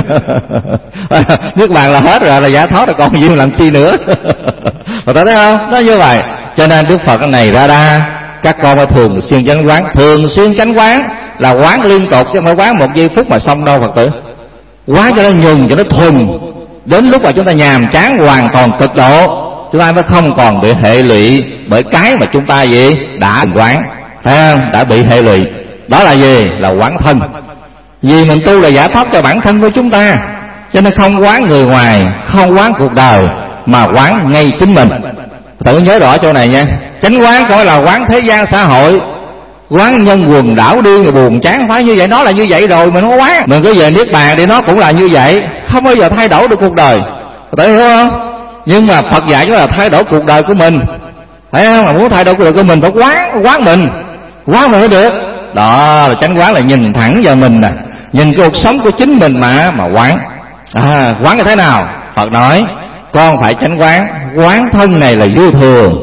Speaker 2: Niết bàn là hết rồi, là giải thoát rồi, còn gì mà làm chi nữa. Phật thấy không? Nó như vậy. Cho nên Đức Phật này: Ra Đa, các con phải thường xuyên chánh quán. Thường xuyên chánh quán là quán liên tục, chứ không phải quán một giây phút mà xong đâu Phật tử. Quán cho nó nhuần, cho nó thuần, đến lúc mà chúng ta nhàm chán hoàn toàn cực độ, chúng ta mới không còn bị hệ lụy bởi cái mà chúng ta gì đã quán, phải không? Đã bị hệ lụy. Đó là gì? Là quán thân. Vì mình tu là giải thoát cho bản thân của chúng ta, cho nên không quán người ngoài, không quán cuộc đời, mà quán ngay chính mình. Tự nhớ rõ chỗ này nha. Chánh quán không phải là quán thế gian xã hội, quán nhân quần đảo điên buồn chán, phải như vậy. Nó là như vậy rồi mình không có quán. Mình cứ về niết bàn thì nó cũng là như vậy, không bao giờ thay đổi được cuộc đời. Tự hiểu không? Nhưng mà Phật dạy chúng là thay đổi cuộc đời của mình, phải không? Mà muốn thay đổi cuộc đời của mình phải quán quán mình, quán mình mới được. Đó là chánh quán, là nhìn thẳng vào mình nè, nhìn cái cuộc sống của chính mình mà mà quán. À, quán như thế nào? Phật nói: con phải chánh quán. Quán thân này là vô thường,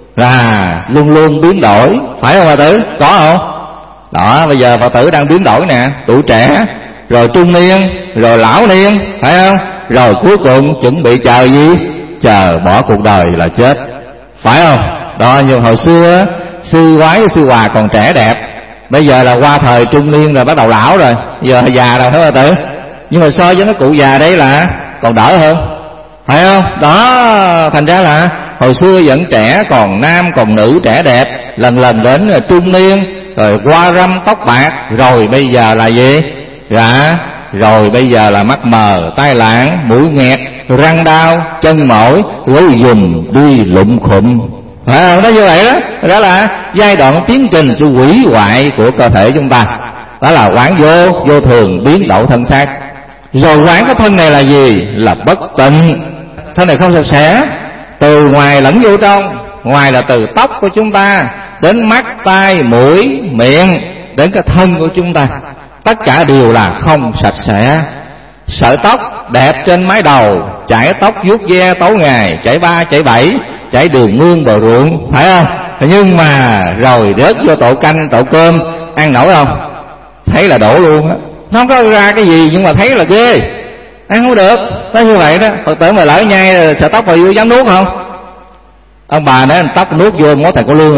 Speaker 2: là luôn luôn biến đổi, phải không Phật tử? Có không? Đó, bây giờ Phật tử đang biến đổi nè, tuổi trẻ, rồi trung niên, rồi lão niên, phải không? Rồi cuối cùng chuẩn bị chờ gì? Chờ bỏ cuộc đời là chết, phải không? Đó, như hồi xưa sư quái sư hòa còn trẻ đẹp, bây giờ là qua thời trung niên rồi bắt đầu lão rồi, giờ già rồi, phải không Phật tử? Nhưng mà so với cái cụ già đấy là còn đỡ hơn, phải không? Đó, thành ra là hồi xưa vẫn trẻ, còn nam còn nữ trẻ đẹp, lần lần đến là trung niên, rồi qua râm tóc bạc, rồi bây giờ là gì? Dạ, rồi bây giờ là mắt mờ, tai lãng, mũi nghẹt, răng đau, chân mỏi, gối dùm, đuôi lụm khụm, phải không? Đó như vậy đó. Đó là giai đoạn tiến trình sự hủy hoại của cơ thể chúng ta. Đó là quán vô vô thường biến đổi thân xác. Rồi quán cái thân này là gì? Là bất tịnh. Thân này không sạch sẽ, từ ngoài lẫn vô trong. Ngoài là từ tóc của chúng ta đến mắt, tai, mũi, miệng, đến cái thân của chúng ta, tất cả đều là không sạch sẽ. Sợi tóc đẹp trên mái đầu, chải tóc vuốt ve tối ngày, chải ba chải bảy, chảy đường mương bờ ruộng, phải không? Nhưng mà rồi rớt vô tổ canh tổ cơm, ăn nổi không? Thấy là đổ luôn á. Nó không có ra cái gì nhưng mà thấy là ghê, ăn không được. Nói như vậy đó. Phật tử mà lỡ nhai sợi tóc vào vô dám nuốt không? Ông bà nói tóc nuốt vô mối thầy cô lương à.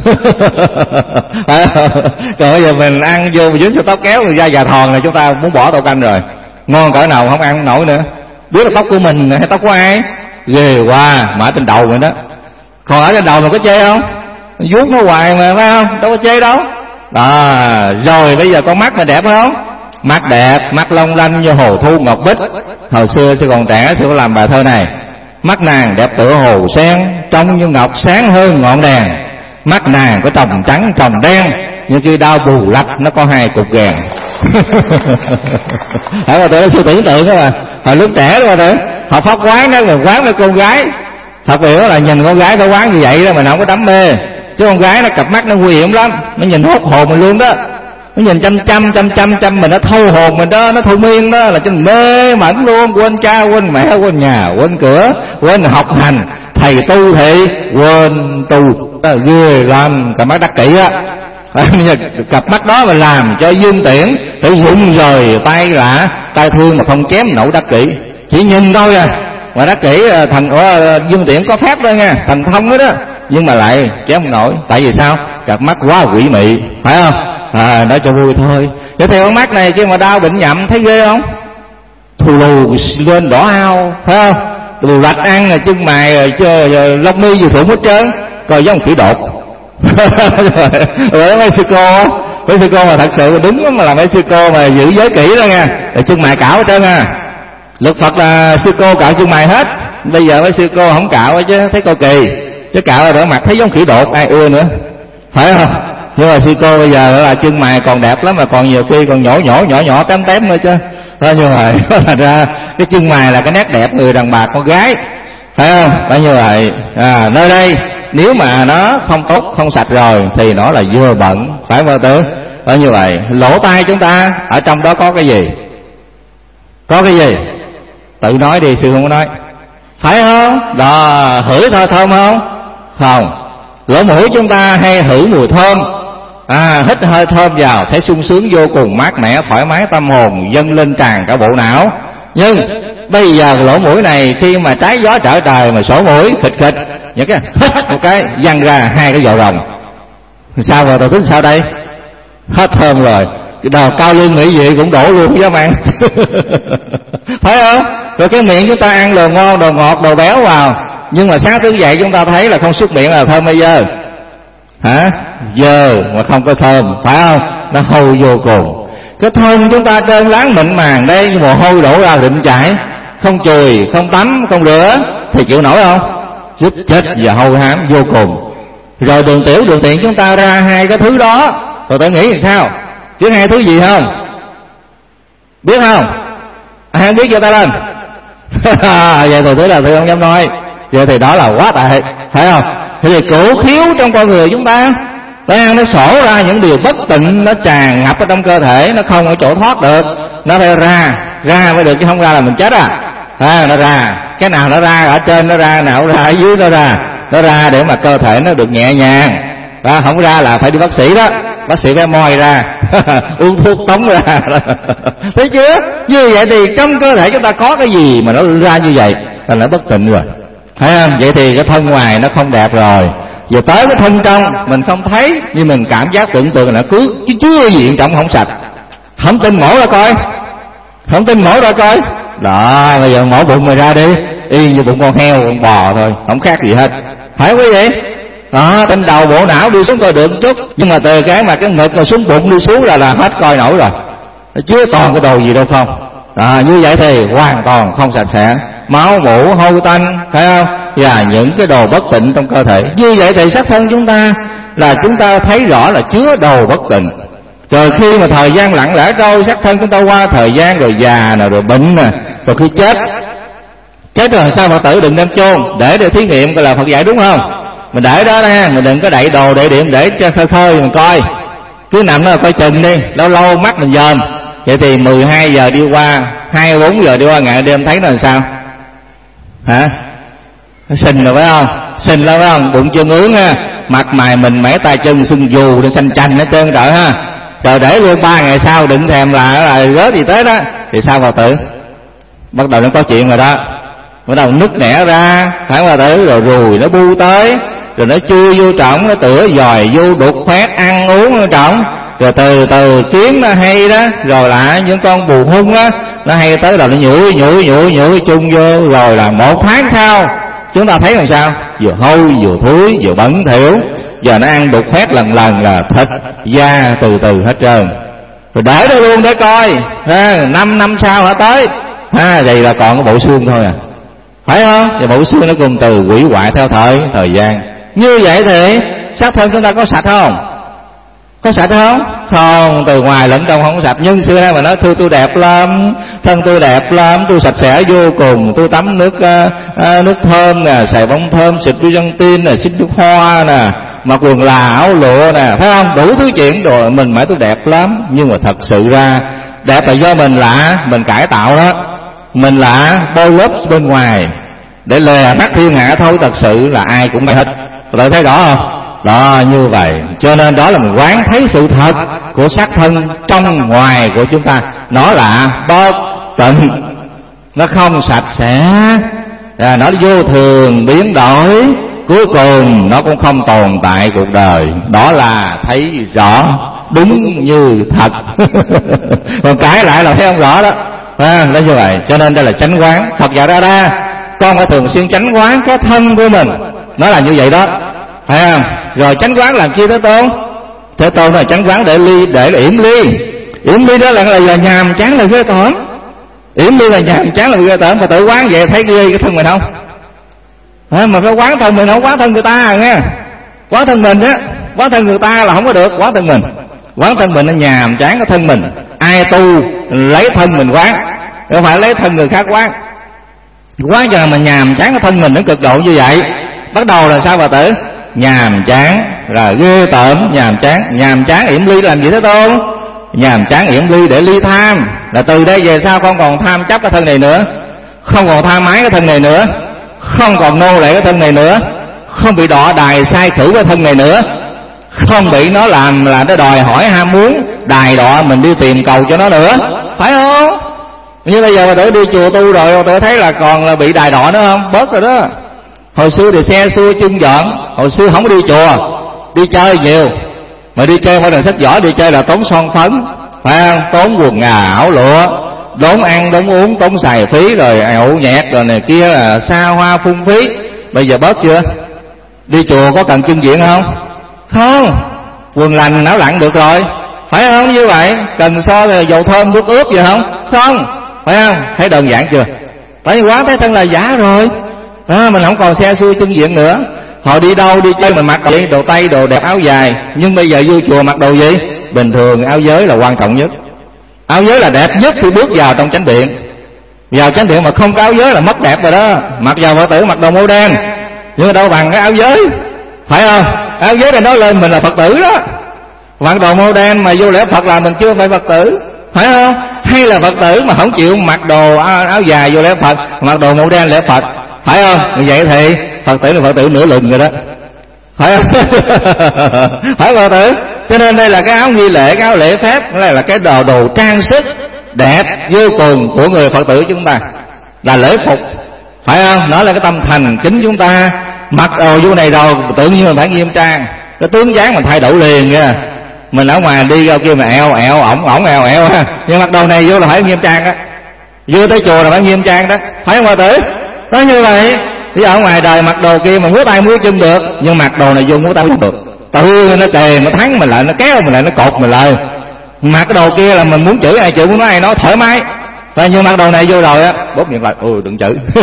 Speaker 2: Còn bây giờ mình ăn vô mà dính sợi tóc kéo da già thòn này chúng ta muốn bỏ tô canh rồi. Ngon cỡ nào không ăn nổi nữa. Biết là tóc của mình hay tóc của ai? Ghê quá, mà ở trên đầu mình đó. Còn ở trên đầu mình có chê không? Vuốt nó hoài mà phải không? Đâu có chê đâu. À, rồi bây giờ con mắt mình đẹp không? Mắt đẹp, mắt long lanh như hồ thu ngọc bích. Hồi xưa sư còn trẻ sư có làm bài thơ này: mắt nàng đẹp tựa hồ sen, trong như ngọc sáng hơn ngọn đèn. Mắt nàng có tròng trắng tròng đen, nhưng khi đau bù lạch nó có hai cục ghèn. Hả mà tụi sư tưởng tượng đó mà. Hồi lúc trẻ đó mà tụi họ phát quán đó, mà quán với con gái. Thật biểu là nhìn con gái có quán như vậy đó mà nó không có đắm mê. Chứ con gái nó cặp mắt nó nguy hiểm lắm, nó nhìn hốt hồn mình luôn đó. Nó nhìn chăm chăm chăm chăm chăm mình, nó thâu hồn mình đó, nó thôi miên đó, là cho mình mê mẩn luôn. Quên cha quên mẹ quên nhà quên cửa, quên học hành, thầy tu thị quên tu. Ghê lắm, cặp mắt đắc kỷ á. Cặp mắt đó mà làm cho dương tiễn phải rụng rời tay lạ tay thương mà không chém nổi đắc kỷ. Chỉ nhìn thôi à mà đắc kỷ thành dương tiễn có phép đó nha, thành thông đó đó, nhưng mà lại chém không nổi. Tại vì sao? Cặp mắt quá quỷ mị, phải không? À, nói cho vui thôi. Vậy theo con mắt này chứ mà đau bệnh nhậm thấy ghê không? Thù lù lên đỏ ao, phải không? Lù lạch ăn rồi chân mày rồi chơi lông mi gì thủng hết trơn, coi giống khỉ đột. Rồi mấy sư cô, mấy sư cô mà thật sự đúng lắm mà là mấy sư cô mà giữ giới kỹ đó nha, rồi chân mày cạo hết trơn à. Lực Phật là sư cô cạo chân mày hết, bây giờ mấy sư cô không cạo chứ thấy cô kỳ, chứ cạo rồi đỡ mặt thấy giống khỉ đột ai ưa nữa, phải không? Nhưng mà sư cô bây giờ là chân mày còn đẹp lắm, mà còn nhiều khi còn nhỏ nhỏ nhỏ nhỏ tém tém nữa chứ. Đó, như vậy thành ra cái chân mày là cái nét đẹp người đàn bà con gái, phải không? Phải như vậy. À, nơi đây nếu mà nó không tốt không sạch rồi thì nó là dơ bẩn, phải không tử? Phải như vậy. Lỗ tai chúng ta ở trong đó có cái gì? Có cái gì? Tự nói đi, sư không có nói, phải không? Đó, hửi thơm thơm không? Không. Lỗ mũi chúng ta hay hửi mùi thơm, à, hít hơi thơm vào thấy sung sướng vô cùng, mát mẻ thoải mái, tâm hồn dâng lên tràn cả bộ não. Nhưng bây giờ lỗ mũi này khi mà trái gió trở trời mà sổ mũi khịch khịch, những cái hít một cái văng ra hai cái vòi rồng, sao rồi tôi tính sao đây? Hết thơm rồi, cái đầu cao lương mỹ vị cũng đổ luôn dám ăn. Phải không? Rồi cái miệng chúng ta ăn đồ ngon đồ ngọt đồ béo vào, nhưng mà sáng thức dậy chúng ta thấy là không xuất miệng là thơm hay dơ? Hả? Dơ mà không có thơm, phải không? Nó hôi vô cùng. Cái thơm chúng ta trơn láng mịn màng đây, nhưng mồ hôi đổ ra định chảy, không chùi không tắm không rửa thì chịu nổi không? Chết chết và hôi hám vô cùng. Rồi đường tiểu đường tiện chúng ta ra hai cái thứ đó, rồi tôi nghĩ làm sao? Biết hai thứ gì không? Biết không? Ai không biết cho ta lên. Vậy thì thứ là tôi không dám nói. Vậy thì đó là quá tệ, phải không? Thì, thì cổ khiếu trong con người chúng ta, nó, nó sổ ra những điều bất tịnh, nó tràn ngập ở trong cơ thể, nó không có chỗ thoát được, nó phải ra, ra mới được, chứ không ra là mình chết à. À, nó ra, cái nào nó ra ở trên nó ra, nào ra ở dưới nó ra, nó ra để mà cơ thể nó được nhẹ nhàng. Đó, không ra là phải đi bác sĩ đó, bác sĩ phải moi ra, uống thuốc tống ra. Thấy chưa? Như vậy thì trong cơ thể chúng ta có cái gì mà nó ra như vậy là nó bất tịnh rồi, thấy không? Vậy thì cái thân ngoài nó không đẹp rồi, giờ tới cái thân trong mình không thấy, nhưng mình cảm giác tưởng tượng là cứ chứ chưa diện trọng không sạch. Không tin mổ ra coi, không tin mổ ra coi. Đó, bây giờ mổ bụng mày ra đi, y như bụng con heo con bò thôi, không khác gì hết, phải quý vị? Đó, trên đầu bộ não đi xuống coi được một chút, nhưng mà từ cái mà cái ngực mà xuống bụng đi xuống là là hết coi nổi rồi, chưa còn cái đồ gì đâu không. À, như vậy thì hoàn toàn không sạch sẽ, máu mủ hôi tanh, phải không? Và những cái đồ bất tịnh trong cơ thể. Như vậy thì xác thân chúng ta là chúng ta thấy rõ là chứa đồ bất tịnh. Rồi khi mà thời gian lặng lẽ trôi, xác thân chúng ta qua thời gian rồi già nè, rồi bệnh nè, rồi khi chết, chết rồi sao Phật tử đừng đem chôn, để để thí nghiệm coi là Phật dạy đúng không? Mình để đó nha, mình đừng có đậy đồ đậy điện để cho khơi khơi mình coi, cứ nằm đó coi chừng đi, lâu lâu mắt mình dòm. Vậy thì mười hai giờ đi qua, hai mươi bốn giờ đi qua ngày đêm thấy nó làm sao? Hả? Nó sình rồi phải không? Sình lắm phải không? Bụng chưa ngướng ha, mặt mày mình mẻ tay chân sưng dù nó xanh chanh hết trơn trời ha. Rồi để luôn ba ngày sau đừng thèm là là rớt gì tới đó thì sao Phật tử? Bắt đầu nó có chuyện rồi đó, bắt đầu nứt nẻ ra, phải Phật tử, rồi ruồi nó bu tới, rồi nó chui vô trọng, nó tựa dòi vô đục khoét ăn uống ở trọng, rồi từ từ kiếm nó hay đó, rồi lại những con bù hung á nó hay tới đầu nó nhủi nhủi nhủi nhủi chung vô, rồi là một tháng sau chúng ta thấy làm sao, vừa hôi vừa thúi vừa bẩn thỉu, giờ nó ăn đục khoét lần lần là thịt da từ từ hết trơn, rồi để đó luôn để coi ha, năm năm sau hả tới ha, vậy là còn cái bộ xương thôi à, phải không? Và bộ xương nó cùng từ hủy hoại theo thời thời gian. Như vậy thì xác thân chúng ta có sạch không? Có sạch không? Không, từ ngoài lẫn trong không có sạch. Nhưng xưa nay mà nói thưa tôi đẹp lắm, thân tôi đẹp lắm, tôi sạch sẽ vô cùng, tôi tắm nước uh, uh, nước thơm nè, xài bông thơm, xịt đuôi dân tin nè, xịt nước hoa nè, mặc quần là áo lụa nè, phải không? Đủ thứ chuyện rồi mình mãi tôi đẹp lắm. Nhưng mà thật sự ra đẹp là do mình lạ, mình cải tạo đó, mình lạ bôi lớp bên ngoài để lè mắt thiên hạ thôi. Thật sự là ai cũng phải hết. Tôi thấy rõ không? Đó, như vậy cho nên đó là mình quán thấy sự thật của xác thân trong ngoài của chúng ta, nó là bất tịnh, nó không sạch sẽ, à, nó vô thường biến đổi, cuối cùng nó cũng không tồn tại cuộc đời. Đó là thấy rõ đúng như thật. Còn cái lại là thấy không rõ đó, à, đó như vậy. Cho nên đây là chánh quán. Phật dạy ra ra con phải thường xuyên chánh quán cái thân của mình, nó là như vậy đó, phải không? Rồi chánh quán làm chi Thế Tôn? Thế Tôn là chánh quán để ly, để yểm ly. Yểm ly đó là, là, là nhàm chán là ghê tởm. Yểm ly là nhàm chán là ghê tởm. Mà tự quán vậy thấy ghê cái thân mình không? À, mà phải quán thân mình, không quán thân người ta à nghe. Quán thân mình á, quán thân người ta là không có được. Quán thân mình, quán thân mình nó nhàm chán cái thân mình. Ai tu lấy thân mình quán, không phải lấy thân người khác quán. Quán cho mình nhàm chán cái thân mình, nó cực độ như vậy. Bắt đầu là sao bà tử? Nhàm chán, rồi ghê tởm, nhàm chán. Nhàm chán yểm ly làm gì Thế Tôn? Nhàm chán yểm ly để ly tham, là từ đây về sau không còn tham chấp cái thân này nữa, không còn tham ái cái thân này nữa, không còn nô lệ cái thân này nữa, không bị đọa đài sai khử cái thân này nữa, không bị nó làm là nó đòi hỏi ham muốn đài đọa mình đi tìm cầu cho nó nữa, phải không? Như bây giờ mà tự đi chùa tu rồi tôi thấy là còn là bị đài đọa nữa không? Bớt rồi đó. Hồi xưa thì xe xua chân dọn, hồi xưa không có đi chùa, đi chơi nhiều, mà đi chơi mỗi lần sách vở đi chơi là tốn son phấn, phải không? Tốn quần áo áo lụa, đốn ăn đốn uống, tốn xài phí, rồi ẩu nhẹt rồi này kia là xa hoa phung phí. Bây giờ bớt chưa? Đi chùa có cần chân diện không? Không, quần lành áo lặn được rồi, phải không? Như vậy cần so là dầu thơm nước ướp gì không? Không, phải không? Thấy đơn giản chưa? Tại vì quán thấy thân là giả rồi đó, mình không còn xe xuôi chân diện nữa. Họ đi đâu đi chơi mình mặc đồ, đồ tây đồ đẹp áo dài, nhưng bây giờ vô chùa mặc đồ gì? Bình thường. Áo giới là quan trọng nhất, áo giới là đẹp nhất khi bước vào trong chánh điện. Vào chánh điện mà không có áo giới là mất đẹp rồi đó. Mặc vào Phật tử mặc đồ màu đen nhưng mà đâu bằng cái áo giới, phải không? Áo giới này nói lên mình là Phật tử đó. Mặc đồ màu đen mà vô lễ Phật là mình chưa phải Phật tử, phải không? Hay là Phật tử mà không chịu mặc đồ áo, áo dài vô lễ Phật, mặc đồ màu đen lễ Phật, phải không? Như vậy thì Phật tử là Phật tử nửa lừng rồi đó, phải không? Phải Phật tử. Cho nên đây là cái áo nghi lễ, cái áo lễ phép, đây là cái đồ đồ trang sức đẹp vô cùng của người Phật tử chúng ta, là lễ phục, phải không? Nó là cái tâm thành kính chúng ta. Mặc đồ vô này rồi tự nhiên mình phải nghiêm trang, cái tướng dáng mình thay đổi liền kìa. Mình ở ngoài đi ra kia mà eo eo ổng ổng eo eo ha, nhưng mặc đồ này vô là phải nghiêm trang đó, vô tới chùa là phải nghiêm trang đó, phải không Phật tử? Nó như vậy. Bây giờ ở ngoài đời mặc đồ kia mà múa tay múa chân được, nhưng mặc đồ này vô múa tay không được, tự nó kề nó thắng mình lại, nó kéo mình lại, nó cột mình lại. Mặc cái đồ kia là mình muốn chửi ai chửi, muốn nói ai nói thoải mái. Và nhưng mặc đồ này vô rồi á, bóp miệng lại, ôi đừng chửi.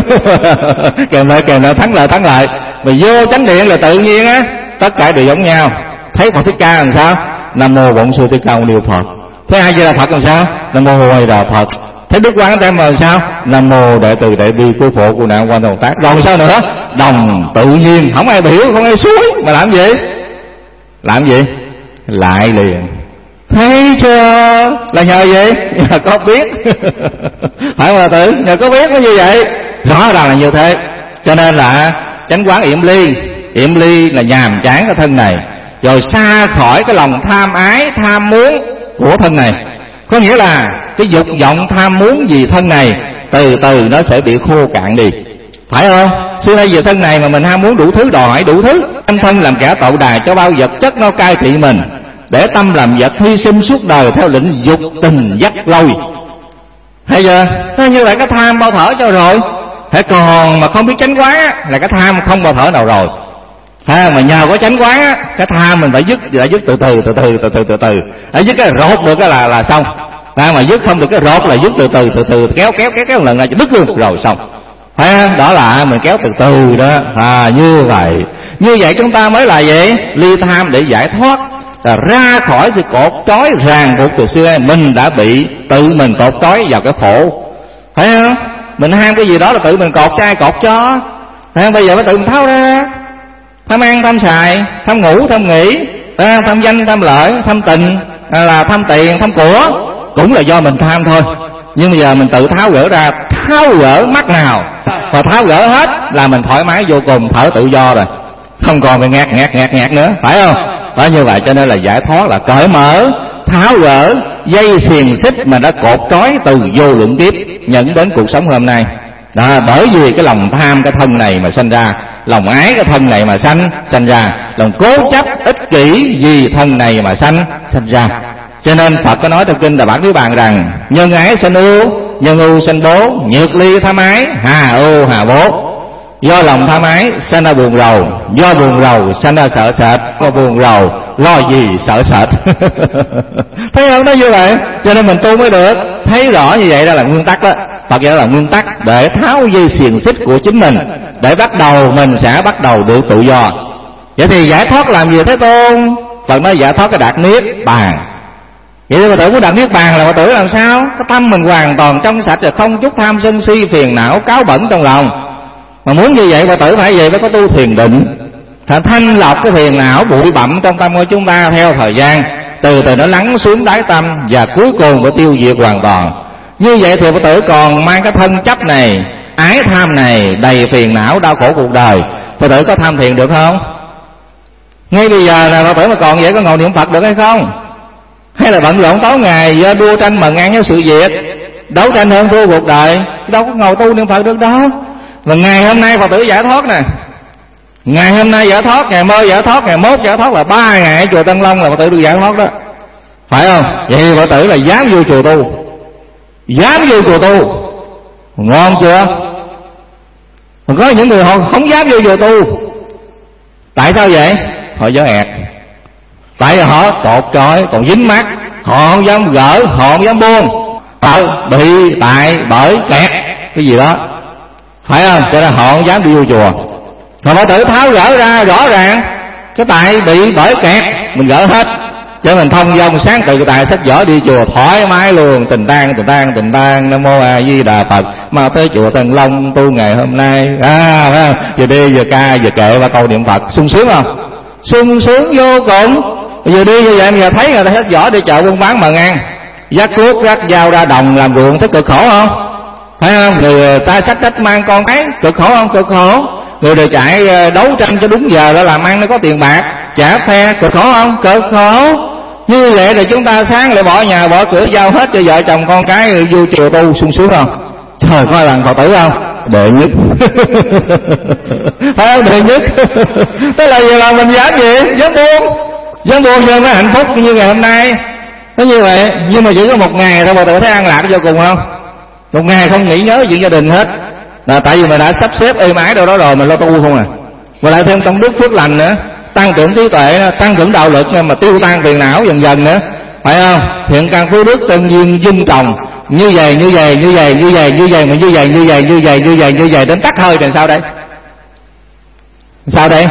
Speaker 2: Kèm lại kèm lại, thắng lại thắng lại. Mà vô chánh điện là tự nhiên á, tất cả đều giống nhau. Thấy Phật Thích Ca làm sao? Nam mô Bổn Sư Thích Ca Mâu Ni Phật. Thấy ai là Phật làm sao? Nam mô A Di Đà Phật. Thấy Đức Quan Thế mà sao? Nam mô Đại Từ Đại Bi Cứu Khổ Cứu Nạn Quan Bồ Tát. Rồi sao nữa? Đồng tự nhiên, không ai biểu, không ai suối, mà làm gì? Làm gì? Lại liền. Thấy chưa? Là nhờ gì? Nhờ có biết. Phải mà tử, nhờ có biết mới như vậy. Rõ ràng là như thế. Cho nên là chánh quán yểm ly. Yểm ly là nhàm chán cái thân này, rồi xa khỏi cái lòng tham ái, tham muốn của thân này. Có nghĩa là cái dục vọng tham muốn gì thân này từ từ nó sẽ bị khô cạn đi. phải không? Xưa nay về thân này mà mình ham muốn đủ thứ, đòi hỏi đủ thứ, tâm thân làm kẻ tậu đài cho bao vật chất nó cai trị mình, để tâm làm vật hy sinh suốt đời theo lĩnh dục tình dắt lôi. Hay chưa? Thế như vậy cái tham bao thở cho rồi. Thế còn mà không biết chánh quán á, là cái tham không bao thở nào rồi. Ha, mà nhờ có chánh quán á, cái tham mình phải dứt, phải dứt từ từ từ từ từ từ từ từ. Để dứt cái rột được cái là là xong. Ha, mà dứt không được cái rột là dứt từ từ từ từ kéo kéo kéo kéo lần này cho đứt luôn rồi xong. Ha, đó là mình kéo từ từ đó. À, như vậy, như vậy chúng ta mới là gì? Ly tham để giải thoát, là ra khỏi sự cột trói ràng buộc từ xưa. Mình đã bị tự mình cột trói vào cái khổ, phải không? Mình ham cái gì đó là tự mình cột cho ai cột cho. Phải không? Bây giờ phải tự mình tháo ra. Tham ăn, tham xài, tham ngủ, tham nghỉ, tham danh, tham lợi, tham tình, là tham tiền, tham của, cũng là do mình tham thôi. Nhưng bây giờ mình tự tháo gỡ ra, tháo gỡ mắt nào và tháo gỡ hết là mình thoải mái vô cùng, thở tự do rồi, không còn phải ngạt ngạt ngạt ngạt nữa, phải không? Đó, như vậy cho nên là giải thoát là cởi mở, tháo gỡ dây xiềng xích mà đã cột trói từ vô lượng kiếp dẫn đến cuộc sống hôm nay. Đó, bởi vì cái lòng tham cái thân này mà sanh ra, lòng ái cái thân này mà sanh sanh ra, lòng cố chấp ích kỷ vì thân này mà sanh sanh ra. Cho nên Phật có nói trong kinh Đại Bản Niết Bàn rằng nhân ái sanh ưu, nhân ưu sanh bố, nhược ly tham ái, hà ưu hà bố. Do lòng tham ái sanh ra buồn rầu, do buồn rầu sanh ra sợ sệt, do buồn rầu lo gì sợ sệt. Thấy không? Nó như vậy. Cho nên mình tu mới được. Thấy rõ như vậy đó là nguyên tắc đó. Phật giáo là nguyên tắc để tháo dây xiềng xích của chính mình, để bắt đầu mình sẽ bắt đầu được tự do. Vậy thì giải thoát làm gì Thế Tôn? Phật nói giải thoát cái đạt niết bàn. Vậy thì mà tưởng muốn đạt niết bàn là mà tưởng làm sao? Cái tâm mình hoàn toàn trong sạch rồi, không chút tham sân si phiền não cáo bẩn trong lòng. Mà muốn như vậy Phật tử phải vậy, phải có tu thiền định, thanh lọc cái phiền não bụi bặm trong tâm của chúng ta theo thời gian, từ từ nó lắng xuống đáy tâm và cuối cùng phải tiêu diệt hoàn toàn. Như vậy thì Phật tử còn mang cái thân chấp này, ái tham này, đầy phiền não đau khổ cuộc đời, Phật tử có tham thiền được không? Ngay bây giờ là Phật tử mà còn vậy có ngồi niệm Phật được hay không? Hay là bận rộn tối ngày do đua tranh mà ngang với sự việc, đấu tranh hơn thua cuộc đời, đâu có ngồi tu niệm Phật được đâu. Và ngày hôm nay Phật tử giải thoát nè, ngày hôm nay giải thoát, ngày mơ giải thoát, ngày mốt giải thoát, là ba ngày ở chùa Tân Long là Phật tử được giải thoát đó, phải không? Vậy Phật tử là dám vô chùa tu, dám vô chùa tu, ngon chưa? Còn có những người họ không dám vô chùa tu. Tại sao vậy? Họ dở ẹt, tại vì họ cột trói còn dính mắt, họ không dám gỡ, họ không dám buông, họ bị tại bởi kẹt cái gì đó, phải không? Cho nên họ không dám đi vô chùa. Còn Phật tử tháo gỡ ra rõ ràng cái tại bị bởi kẹt, mình gỡ hết, cho mình thông dong sáng tự cái tài sách vở đi chùa thoải mái luôn, tình tang tình tang tình tang, Nam Mô A Di Đà Phật, mà tới chùa Tân Long tu ngày hôm nay, à phải không? Vừa đi vừa ca vừa kệ ba câu niệm Phật, sung sướng không? Sung sướng vô cùng. Vừa đi như vậy giờ thấy người ta sách vở đi chợ buôn bán mà ngang, dắt cuốc dắt dao ra đồng làm ruộng, thấy cực khổ không? Phải không? Người ta xách đất mang con cái, cực khổ không? Cực khổ. Người đời chạy đấu tranh cho đúng giờ đó làm ăn nó có tiền bạc, trả phe, cực khổ không? Cực khổ. Như vậy thì chúng ta sáng lại bỏ nhà bỏ cửa giao hết cho vợ chồng con cái vô chùa tu, sung sướng không? Trời, coi lần Phật tử không? Đệ nhất. Phải không? Đệ nhất. Thế là gì là mình dám gì? Dám buông, dám buông cho nó hạnh phúc như ngày hôm nay. Nó như vậy. Nhưng mà chỉ có một ngày thôi Phật tử thấy an lạc vô cùng không? Một ngày không nghĩ nhớ chuyện gia đình hết, là tại vì mình đã sắp xếp êm ái đâu đó rồi, mình lo tu không à. Và lại thêm công đức phước lành nữa, tăng trưởng trí tuệ, tăng trưởng đạo lực, mà tiêu tan phiền não dần dần nữa, phải không? Thiện căn phước đức tương duyên dung trồng, như vậy như vậy như vậy như vậy như vậy mà như vậy như vậy như vậy như vậy như vậy đến tắt hơi thì sao đây? Sao đây?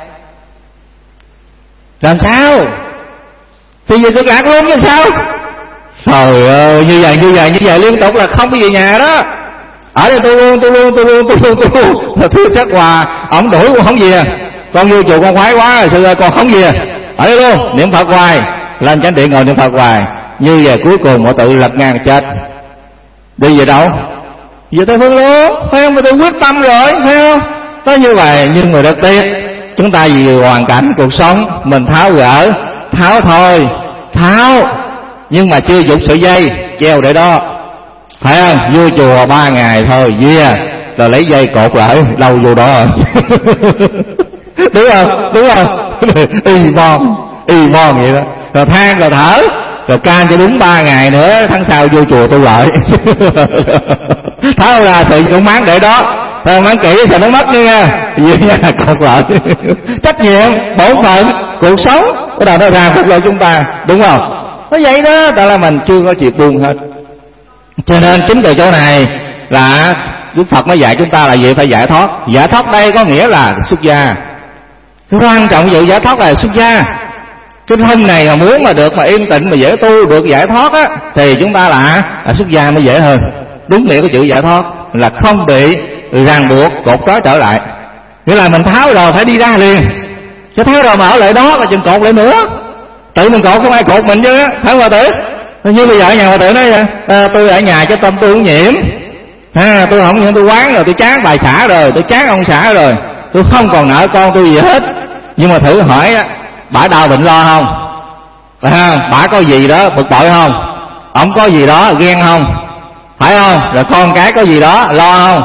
Speaker 2: Làm sao? Thì giờ cực lạc luôn chứ sao? Trời ơi, như vậy như vậy như vậy liên tục là không có gì nhà đó. Ở đây tôi luôn tôi luôn tôi luôn tôi luôn tôi luôn là thưa chắc Hòa, ổng đuổi con không gì à. Con vô chùa con khoái quá rồi, xưa con không gì à. Ở đây luôn niệm Phật hoài, lên chánh điện ngồi niệm Phật hoài. Như vậy cuối cùng họ tự lật ngang chết. Đi về đâu? Về Tây Phương luôn, phải không? Mà tôi quyết tâm rồi, phải không? Có như vậy, nhưng mà rất tiếc, chúng ta vì hoàn cảnh cuộc sống mình tháo gỡ, tháo thôi, tháo, nhưng mà chưa dục sợi dây treo để đó, phải không? Vô chùa ba ngày thôi, yeah, rồi lấy dây cột lại đâu vô đó. Đúng không? Đúng không? Y bon, y bon vậy đó. Rồi than rồi thở, rồi can cho đúng ba ngày nữa, tháng sau vô chùa tu lại. Tháo ra sự cũng máng để đó, thôi máng kỹ sao nó mất nữa nha. Vì nha, cột lại. Trách nhiệm, bổn phận, cuộc sống bắt đầu nó ràng buộc lại chúng ta, đúng không? Nó vậy đó, đó là mình chưa có chịu buông hết. Cho nên chính từ chỗ này là Đức Phật mới dạy chúng ta là gì? Phải giải thoát. Giải thoát đây có nghĩa là xuất gia. Cái quan trọng vụ giải thoát là xuất gia. Cái thân này mà muốn mà được mà yên tĩnh mà dễ tu được giải thoát á, thì chúng ta là, là xuất gia mới dễ hơn. Đúng nghĩa của chữ giải thoát là không bị ràng buộc cột trói trở lại. Nghĩa là mình tháo rồi phải đi ra liền, chứ tháo rồi mà ở lại đó là chừng cột lại nữa. Tự mình cột không ai cột mình chứ á, phải không Hòa Tử? Như bây giờ ở nhà Hòa Tử nói à, tôi ở nhà cho tâm tôi không nhiễm, à, tôi không những tôi quán rồi, tôi chán bài xã rồi, tôi chán ông xã rồi, tôi không còn nợ con tôi gì hết. Nhưng mà thử hỏi á, bả đau bệnh lo không? Phải không? Bả có gì đó bực bội không? Ông có gì đó ghen không? Phải không? Rồi con cái có gì đó lo không?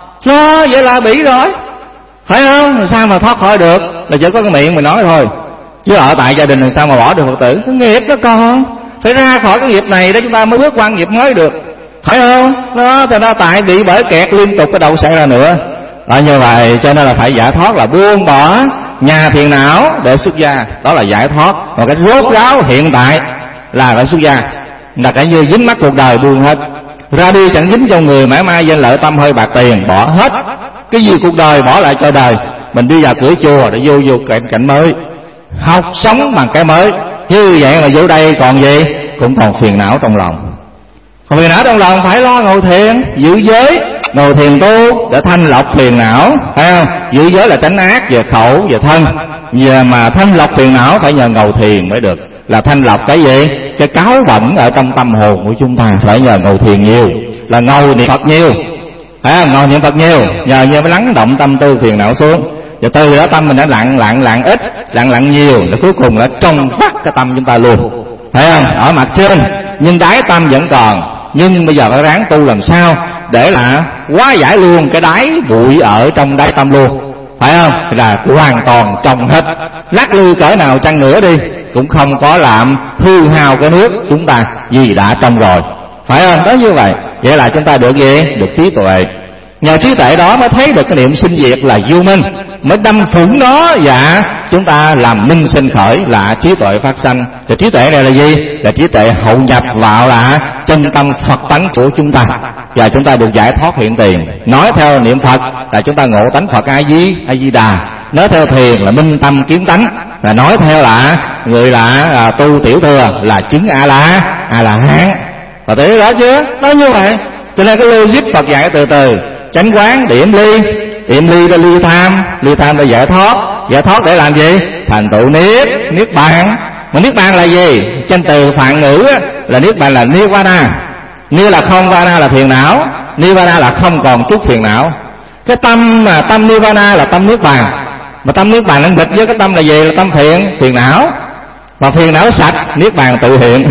Speaker 2: Lo, vậy là bị rồi, phải không? Rồi sao mà thoát khỏi được? Là chỉ có cái miệng mình nói thôi, chứ ở tại gia đình làm sao mà bỏ được Phật tử? Cái nghiệp đó con, phải ra khỏi cái nghiệp này để chúng ta mới bước qua nghiệp mới được, phải không? Đó, thì nó tại bị bởi kẹt liên tục cái đầu xảy ra nữa. Đó, như vậy cho nên là phải giải thoát là buông bỏ nhà phiền não để xuất gia, đó là giải thoát. Còn cái rốt ráo hiện tại là phải xuất gia, là cả như dính mắc cuộc đời buông hết, ra đi chẳng dính trong người mãi mai danh lợi tâm hơi bạc tiền, bỏ hết cái gì cuộc đời bỏ lại cho đời. Mình đi vào cửa chùa để vô vô cảnh cảnh mới, học sống bằng cái mới. Như vậy mà vô đây còn gì? Cũng còn phiền não trong lòng. Còn phiền não trong lòng phải lo ngồi thiền, giữ giới, ngồi thiền tu để thanh lọc phiền não, phải không? Giữ giới là tránh ác về khẩu về thân. Giờ mà thanh lọc phiền não phải nhờ ngồi thiền mới được. Là thanh lọc cái gì? Cái cáu bẩn ở trong tâm hồn của chúng ta phải nhờ ngồi thiền nhiều, là ngồi niệm Phật nhiều, phải không? Ngồi niệm Phật nhiều, nhờ như mới lắng động tâm tư phiền não xuống. Và từ đó tâm mình đã lặng lặng lặng ít, lặng lặng nhiều, là cuối cùng là trong vắt cái tâm chúng ta luôn, phải không? Ở mặt trên nhưng đáy tâm vẫn còn. Nhưng bây giờ phải ráng tu làm sao để là hóa giải luôn cái đáy bụi ở trong đáy tâm luôn, phải không? Là hoàn toàn trong hết, lắc lư cỡ nào chăng nữa đi cũng không có làm hư hao cái nước chúng ta, vì đã trong rồi, phải không? Đó, như vậy vậy là chúng ta được gì? Được trí tuệ. Nhờ trí tuệ đó mới thấy được cái niệm sinh diệt là vô minh, mới đâm phủng nó, và chúng ta làm minh sinh khởi là trí tuệ phát sanh. Và trí tuệ này là gì? Là trí tuệ hậu nhập vào là chân tâm Phật tánh của chúng ta, và chúng ta được giải thoát hiện tiền. Nói theo niệm Phật là chúng ta ngộ tánh Phật A Di A Di Đà. Nói theo thiền là minh tâm kiến tánh. Và nói theo là người là à, tu tiểu thừa là chứng A La A La Hán. Và thấy đó chưa? Nói như vậy. Cho nên cái logic Phật dạy từ từ. Chánh quán điểm ly, điểm ly là ly tham, ly tham là giải thoát, giải thoát để làm gì? Thành tựu niết, niết bàn. Mà niết bàn là gì? Trên từ Phạn ngữ á, là niết bàn là nirvana. Ni là không, vana là phiền não, nirvana là không còn chút phiền não. Cái tâm mà tâm nirvana là tâm niết bàn, mà tâm niết bàn nó nghịch với cái tâm là gì? Là tâm thiện, phiền não. Mà phiền não sạch, niết bàn tự hiện.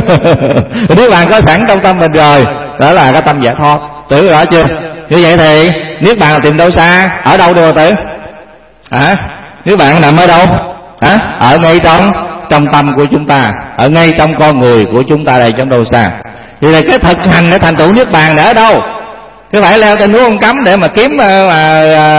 Speaker 2: Niết bàn có sẵn trong tâm mình rồi, đó là cái tâm giải thoát. Tưởng rõ chưa? Như vậy thì niết bàn là tìm đâu xa? Ở đâu đâu tử? Hả? Niết bàn nằm ở đâu? Hả? Ở ngay trong trong tâm của chúng ta, ở ngay trong con người của chúng ta đây, trong đâu xa. Thì là cái thực hành để thành tựu niết bàn để ở đâu? Cứ phải leo trên núi ông Cấm để mà kiếm mà, mà,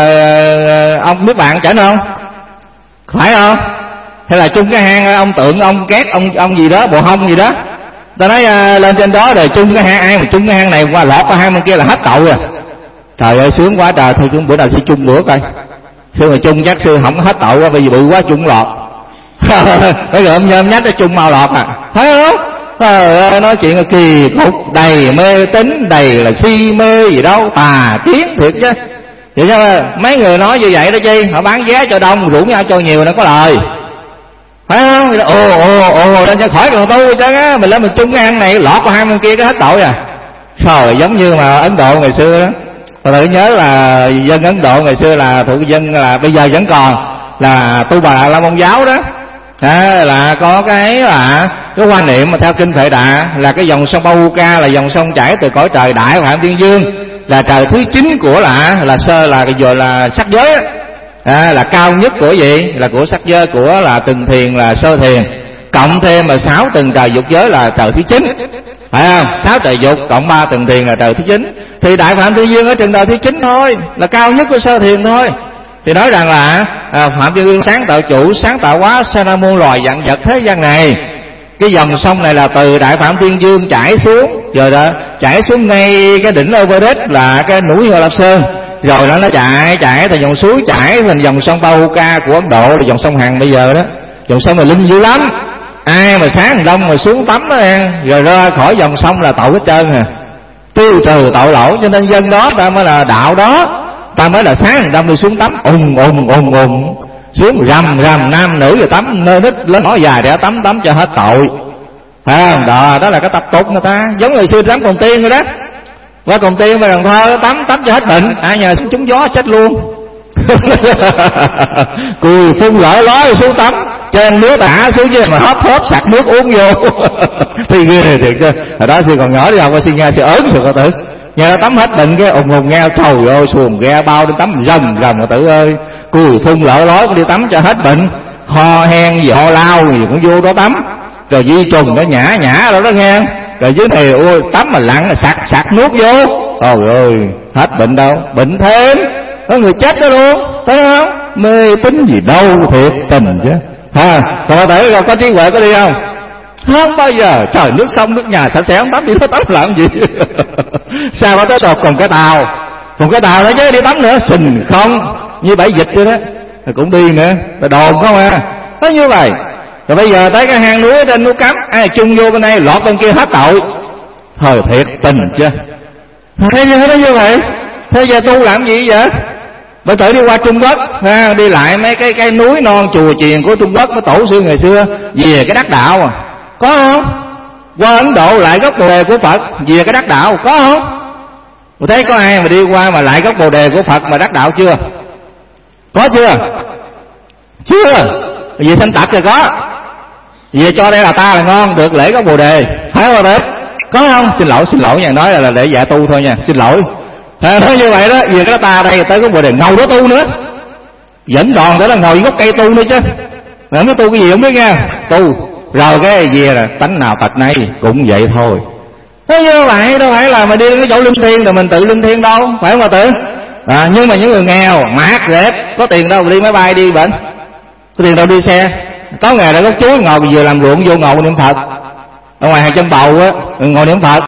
Speaker 2: mà ông niết bàn chảnh không? Phải không? Hay là chung cái hang ông Tượng, ông Két, ông ông gì đó, Bộ Hông gì đó, ta nói uh, lên trên đó rồi chung cái hang, ai mà chung cái hang này qua lọt cái hang bên kia là hết cậu rồi. Trời ơi sướng quá trời. Thôi chúng bữa nào sẽ chung bữa coi. Xưa mà chung chắc xưa không hết tậu, bây giờ bự quá chung lọt. Bây giờ ông nhôm nhách nó chung mau lọt à, thấy không? Trời ơi, nói chuyện là kỳ cục, đầy mê tín, đầy là si mê gì đâu, tà kiến thiệt chứ. Vậy sao mấy người nói như vậy đó chi? Họ bán vé cho đông, rủ nhau cho nhiều nó có lời, phải không? Ồ ồ ồ lên cho khỏi còn tu chứ á, mình lên mình chung cái hang này lọt qua hang bên kia cái hết tội à. Trời, giống như mà Ấn Độ ngày xưa đó. Tôi tự nhớ là dân Ấn Độ ngày xưa là thuộc dân là bây giờ vẫn còn là tu Bà La Môn giáo đó. À, là có cái là cái quan niệm mà theo kinh Phệ Đà là cái dòng sông Bahuka là dòng sông chảy từ cõi trời Đại Phạm Thiên Dương là trời thứ chín của là là sơ là giờ là sắc giới á, à, là cao nhất của gì, là của sắc giới, của là từng thiền là sơ thiền, cộng thêm mà sáu từng trời dục giới là trời thứ chín, phải không? Sáu trời dục cộng ba từng thiền là trời thứ chín, thì đại Phạm Thiên Dương ở trên trời thứ chín thôi, là cao nhất của sơ thiền thôi. Thì nói rằng là à, Phạm Thiên Dương sáng tạo chủ, sáng tạo hóa sa muôn loài vạn vật thế gian này. Cái dòng sông này là từ đại Phạm Thiên Dương chảy xuống, rồi đó chảy xuống ngay cái đỉnh Everest là cái núi Hy Lạp Sơn, rồi nó nó chạy chạy thành dòng suối, chảy thành dòng sông Bahuka của Ấn Độ, là dòng sông Hằng bây giờ đó. Dòng sông này linh dữ lắm, ai mà sáng đông mà xuống tắm đó em, rồi ra khỏi dòng sông là tội hết trơn à, tiêu trừ tội lỗi. Cho nên dân đó ta mới là đạo đó, ta mới là sáng đông đi xuống tắm ùng ùng ùng ùng xuống rầm rầm, nam nữ rồi tắm nơ nít lớn nhỏ dài để tắm tắm cho hết tội, phải không? Đó, đó là cái tập tục người ta, giống người xưa tắm Cồn Tiên rồi đó, qua Cồn Tiên mà Cần Thơ tắm tắm cho hết bệnh, ai nhờ xuống trúng gió chết luôn. Cùi phun lỡ lói xuống tắm, trên nước thả xuống chứ mà hớp hớp sặc nước uống vô. Thì ghê này thiệt chứ. Hồi đó xưa còn nhỏ đi học qua xin nghe sẽ ớn rồi con tử, nhờ tắm hết bệnh cái ùng ùng nghe trời ơi xuồng ghe bao đi tắm rầm rầm con tử ơi, cùi phun lỡ lói đi tắm cho hết bệnh, ho hen gì ho lao gì cũng vô đó tắm, rồi di trùng nó nhả nhả đó đó nghe, rồi dưới này ôi tắm mà lặn sặc sặc nước vô, trời ơi hết bệnh đâu, bệnh thêm có người chết đó luôn, thấy không? Mê tín gì đâu, thiệt tình chứ ha. Còn thể rồi có trí huệ có đi không? Không bao giờ. Trời, nước sông nước nhà sạch sẽ không tắm, đi nó tắm làm gì? Sao có tới sọt còn cái tàu, còn cái tàu nữa chứ đi tắm nữa, sình không như bãi dịch vậy đó, rồi cũng đi nữa, rồi đồn không à, nó như vậy. Rồi bây giờ tới cái hang núi trên núi Cấm, ai chung vô bên đây lọt bên kia hết tội, thời thiệt tình chứ. Thế như nó như vậy, thế giờ tu làm gì vậy? Bởi tự đi qua Trung Quốc ha, đi lại mấy cái cái núi non chùa chiền của Trung Quốc, cái tổ sư ngày xưa về cái đắc đạo à, có không? Qua Ấn Độ lại gốc bồ đề của Phật về cái đắc đạo, có không? Tôi thấy có ai mà đi qua mà lại gốc bồ đề của Phật mà đắc đạo chưa? Có chưa? Chưa. Về sanh tật rồi có, về cho đây là ta là ngon, được lễ gốc bồ đề, phải không đấy? Có không? Xin lỗi xin lỗi nha, nói là, là để dạ tu thôi nha, xin lỗi. À, nói như vậy đó, về cái đó ta đây tới cái bồ đề ngầu đó tu nữa, dẫn đòn tới là ngồi gốc cây tu nữa chứ, nó mới tu cái gì không biết nha, tu rồi cái về là tánh nào tật này cũng vậy thôi. Nói như vậy đâu phải là mà đi đến cái chỗ linh thiêng rồi mình tự linh thiêng đâu, phải không bà tử? À, nhưng mà những người nghèo mát rét có tiền đâu đi máy bay đi bệnh, có tiền đâu đi xe, có ngày là gốc chuối ngồi vừa làm ruộng vô ngồi niệm Phật, ở ngoài hàng Chân Bầu á ngồi niệm Phật.